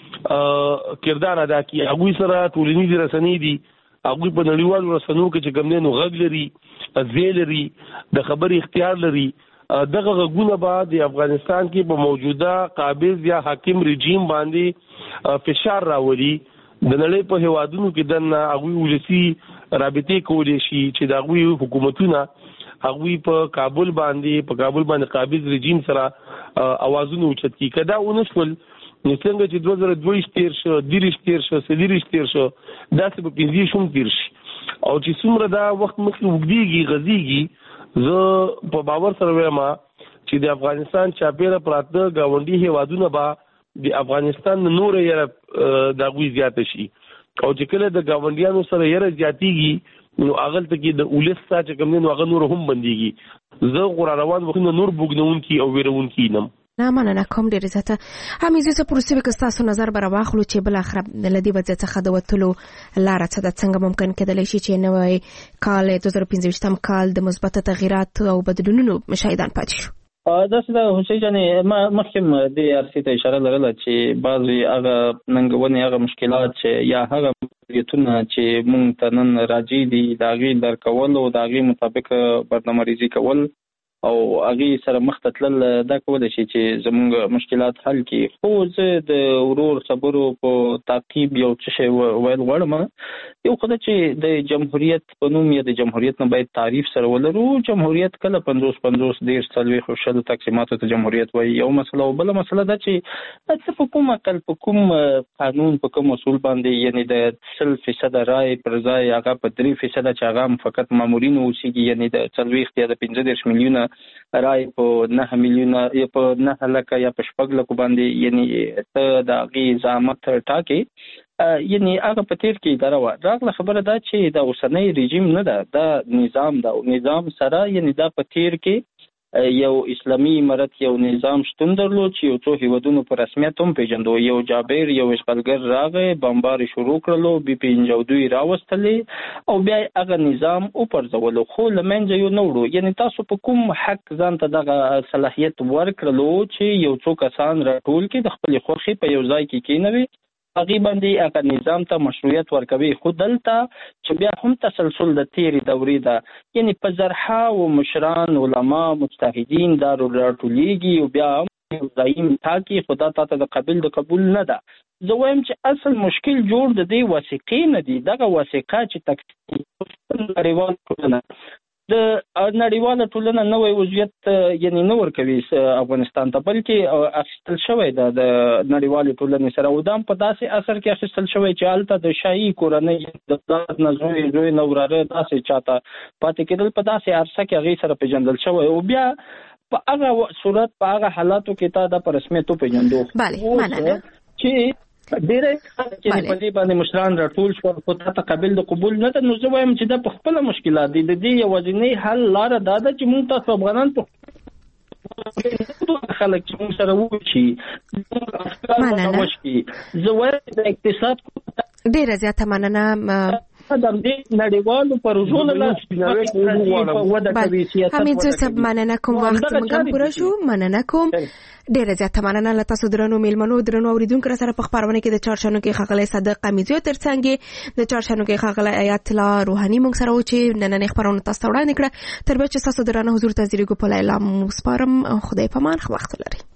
کردار ادا کوي هغه سره ټولنیز رسنۍ دي هغه په نړیوالو رسنیو کې چې کوم دی نو غږ لري ځای لري د خبري اختیار لري دغه غږونه به د افغانستان کې په موجوده قابض یا حاکم رژیم باندې فشار راولي د نړۍ په هیوادونو کې دنه هغه ولسی رابطې کولې شي چې د هغه حکومتونه هغه په کابل باندې قابض رژیم سره اوازونه اوچت کی کدا ونسول نو څنګه چې 2022 تیر شو 30 تیر شو 30 تیر شو داسې په 15 شوم تیر شي او چې څومره دا وخت مخکې وګديږي غزيږي زه په باور سره وایم چې د افغانستان چاپیره پراته گاونډي هیوادونه به د افغانستان نور یې دغوی زیات شي او چې کله د گاونډیانو سره یې زیاتیږي نو اغل ته کې د اولس ساته کوم نو هغه نور هم بنديږي زه غوړ روان وخت نور بوګنون کی او ویرون کی نم نه مننه کوم ډیر زته همې زه پروسې به تاسو نظر بر واخلو چې بل اخر د لدی وځه څخه د وټلو لار څنګه ممکن کېدلی شي چې نوې کال 2015 کال د مثبت تغیرات او بدلونونو مشاهدان پاتې شو دا څه حسین جان مخکې د ارسي ته اشاره لرله چې بعضی هغه ننګونې هغه مشکلات چې یا هغه مسؤلیتونه چې مونږ ته نن راځي دي د هغې درک کول او د هغې مطابق برنامه‌ریزي کول او هغې سره مخ ته تلل دا کولی شي چې زموږ مشکلات حل کړي خو زه د ورور خبرو په تعقیب یو څه شی ویل غواړم یو خو دا چې د جمهوریت په نوم یا د جمهوریت نه باید تعریف سره ولرو جمهوریت کله 50 دېرش څلوېښت شلو تقسیماتو ته جمهوریت وایي یو مسله او بله مسله دا چې څه په کوم عقل په کوم قانون په کوم اصول باندې یعنی د 100% رای پر ځای هغه په 3% چې هغه فقط مامورین اوسېږي یعنی د 40 یا د 15 میلیونه رای په 9 میلیونه یا په 9 لکه یا په 6 لکه باندې یعنی ته د هغې زعامت ټاکې یعنی هغه په تیر کې اداره وه راغله خبره دا چې د اوسنی رژیم نه ده دا نظام ده او نظام سره یعنی دا په تیر کې یو اسلامي امارت یو نظام شتون درلود چې یو څو هیوادونو په رسمیت هم پیژندو یو جابر یو اشغالګر راغی بمبار شروع کړلو بي پي انجودوی راوستلې او بیا هغه نظام وپرځولو خو له منځه یو نه وړو یعنی تاسو په کوم حق ځان ته دغه صلاحیت ورکړلو چې یو څو کسان راټول کړي د خپلې خوښې په یو ځای کې کېنوي هغې باندې هغه نظام ته مشروعیت ورکوي خو دلته چې بیا هم تسلسل د تیرې دورې ده یعنی په زرهاو مشران علما مجتهدین دا راټولیږي او بیا هم ځایم ټاکي خو دا تاته د قبول نه ده زه وایم چې اصل مشکل جوړ د دې وثیقې نه دي دغه وثیقه چې تکلیف نړیوال ټولنه د نړیواله ټولنه نوی وضعیت یعنی نه ورکوي افغانستان ته بلکې اخیستل شوی ده د نړیوالې ټولنې سره او دا هم په داسې اثر کې اخیستل شوی چې هلته د شاهي کورنۍ د پلار نه زوی نه وراره داسې چاته پاتې کېدل په داسې عرصه کې هغې سره پېژندل شوی او بیا په هغه صورت په هغه حالاتو کې تا دا په رسمیت وپېژندو چې ډېری چې په دې باندې مشران راټول شول خو تا ته قابل د قبول نه ده نو زه وایم چې دا په خپله مشکلات دي د دې یوازینۍ حل لاره دا ده چې موږ تاسو افغانان په خلک چې موږ سره وشي زه وایم د اقتصاد ډېره زیاته مننه د نړیوالو پروژو له لاسه حمید صاحب مننه کوم وخت موږ هم پوره شو مننه کوم ډیره زیاته مننه له تاسو درنو میلمنو درنو اوریدونکو سره په خبرونه کې د چارشنو کې ښاغلی صادق امیزیو ترڅنګ د چارشنو کې ښاغلی آیت الله روحاني موږ سره و چې نننۍ خبرونه تاسو ته وړاندې کړه تر بیا چې تاسو درنه حضور ته زیریږو په اعلان وسپارم خدای پامان ښه وخت ولرئ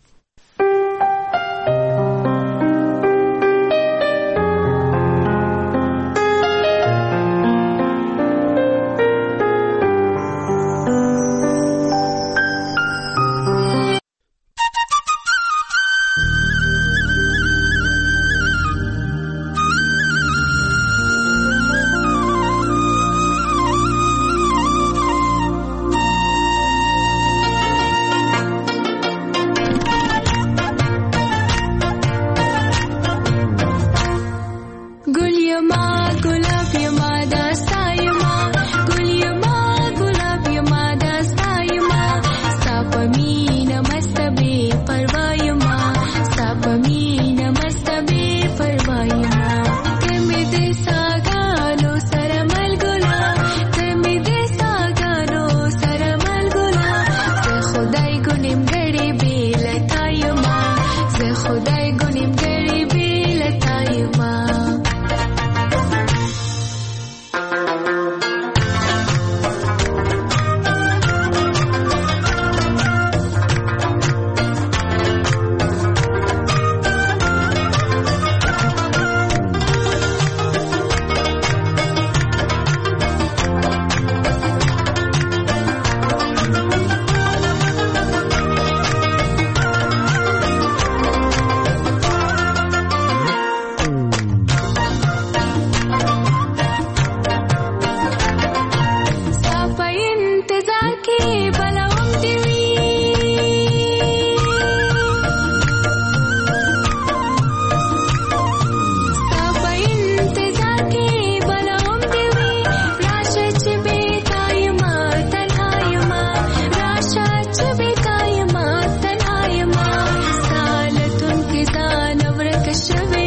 شوي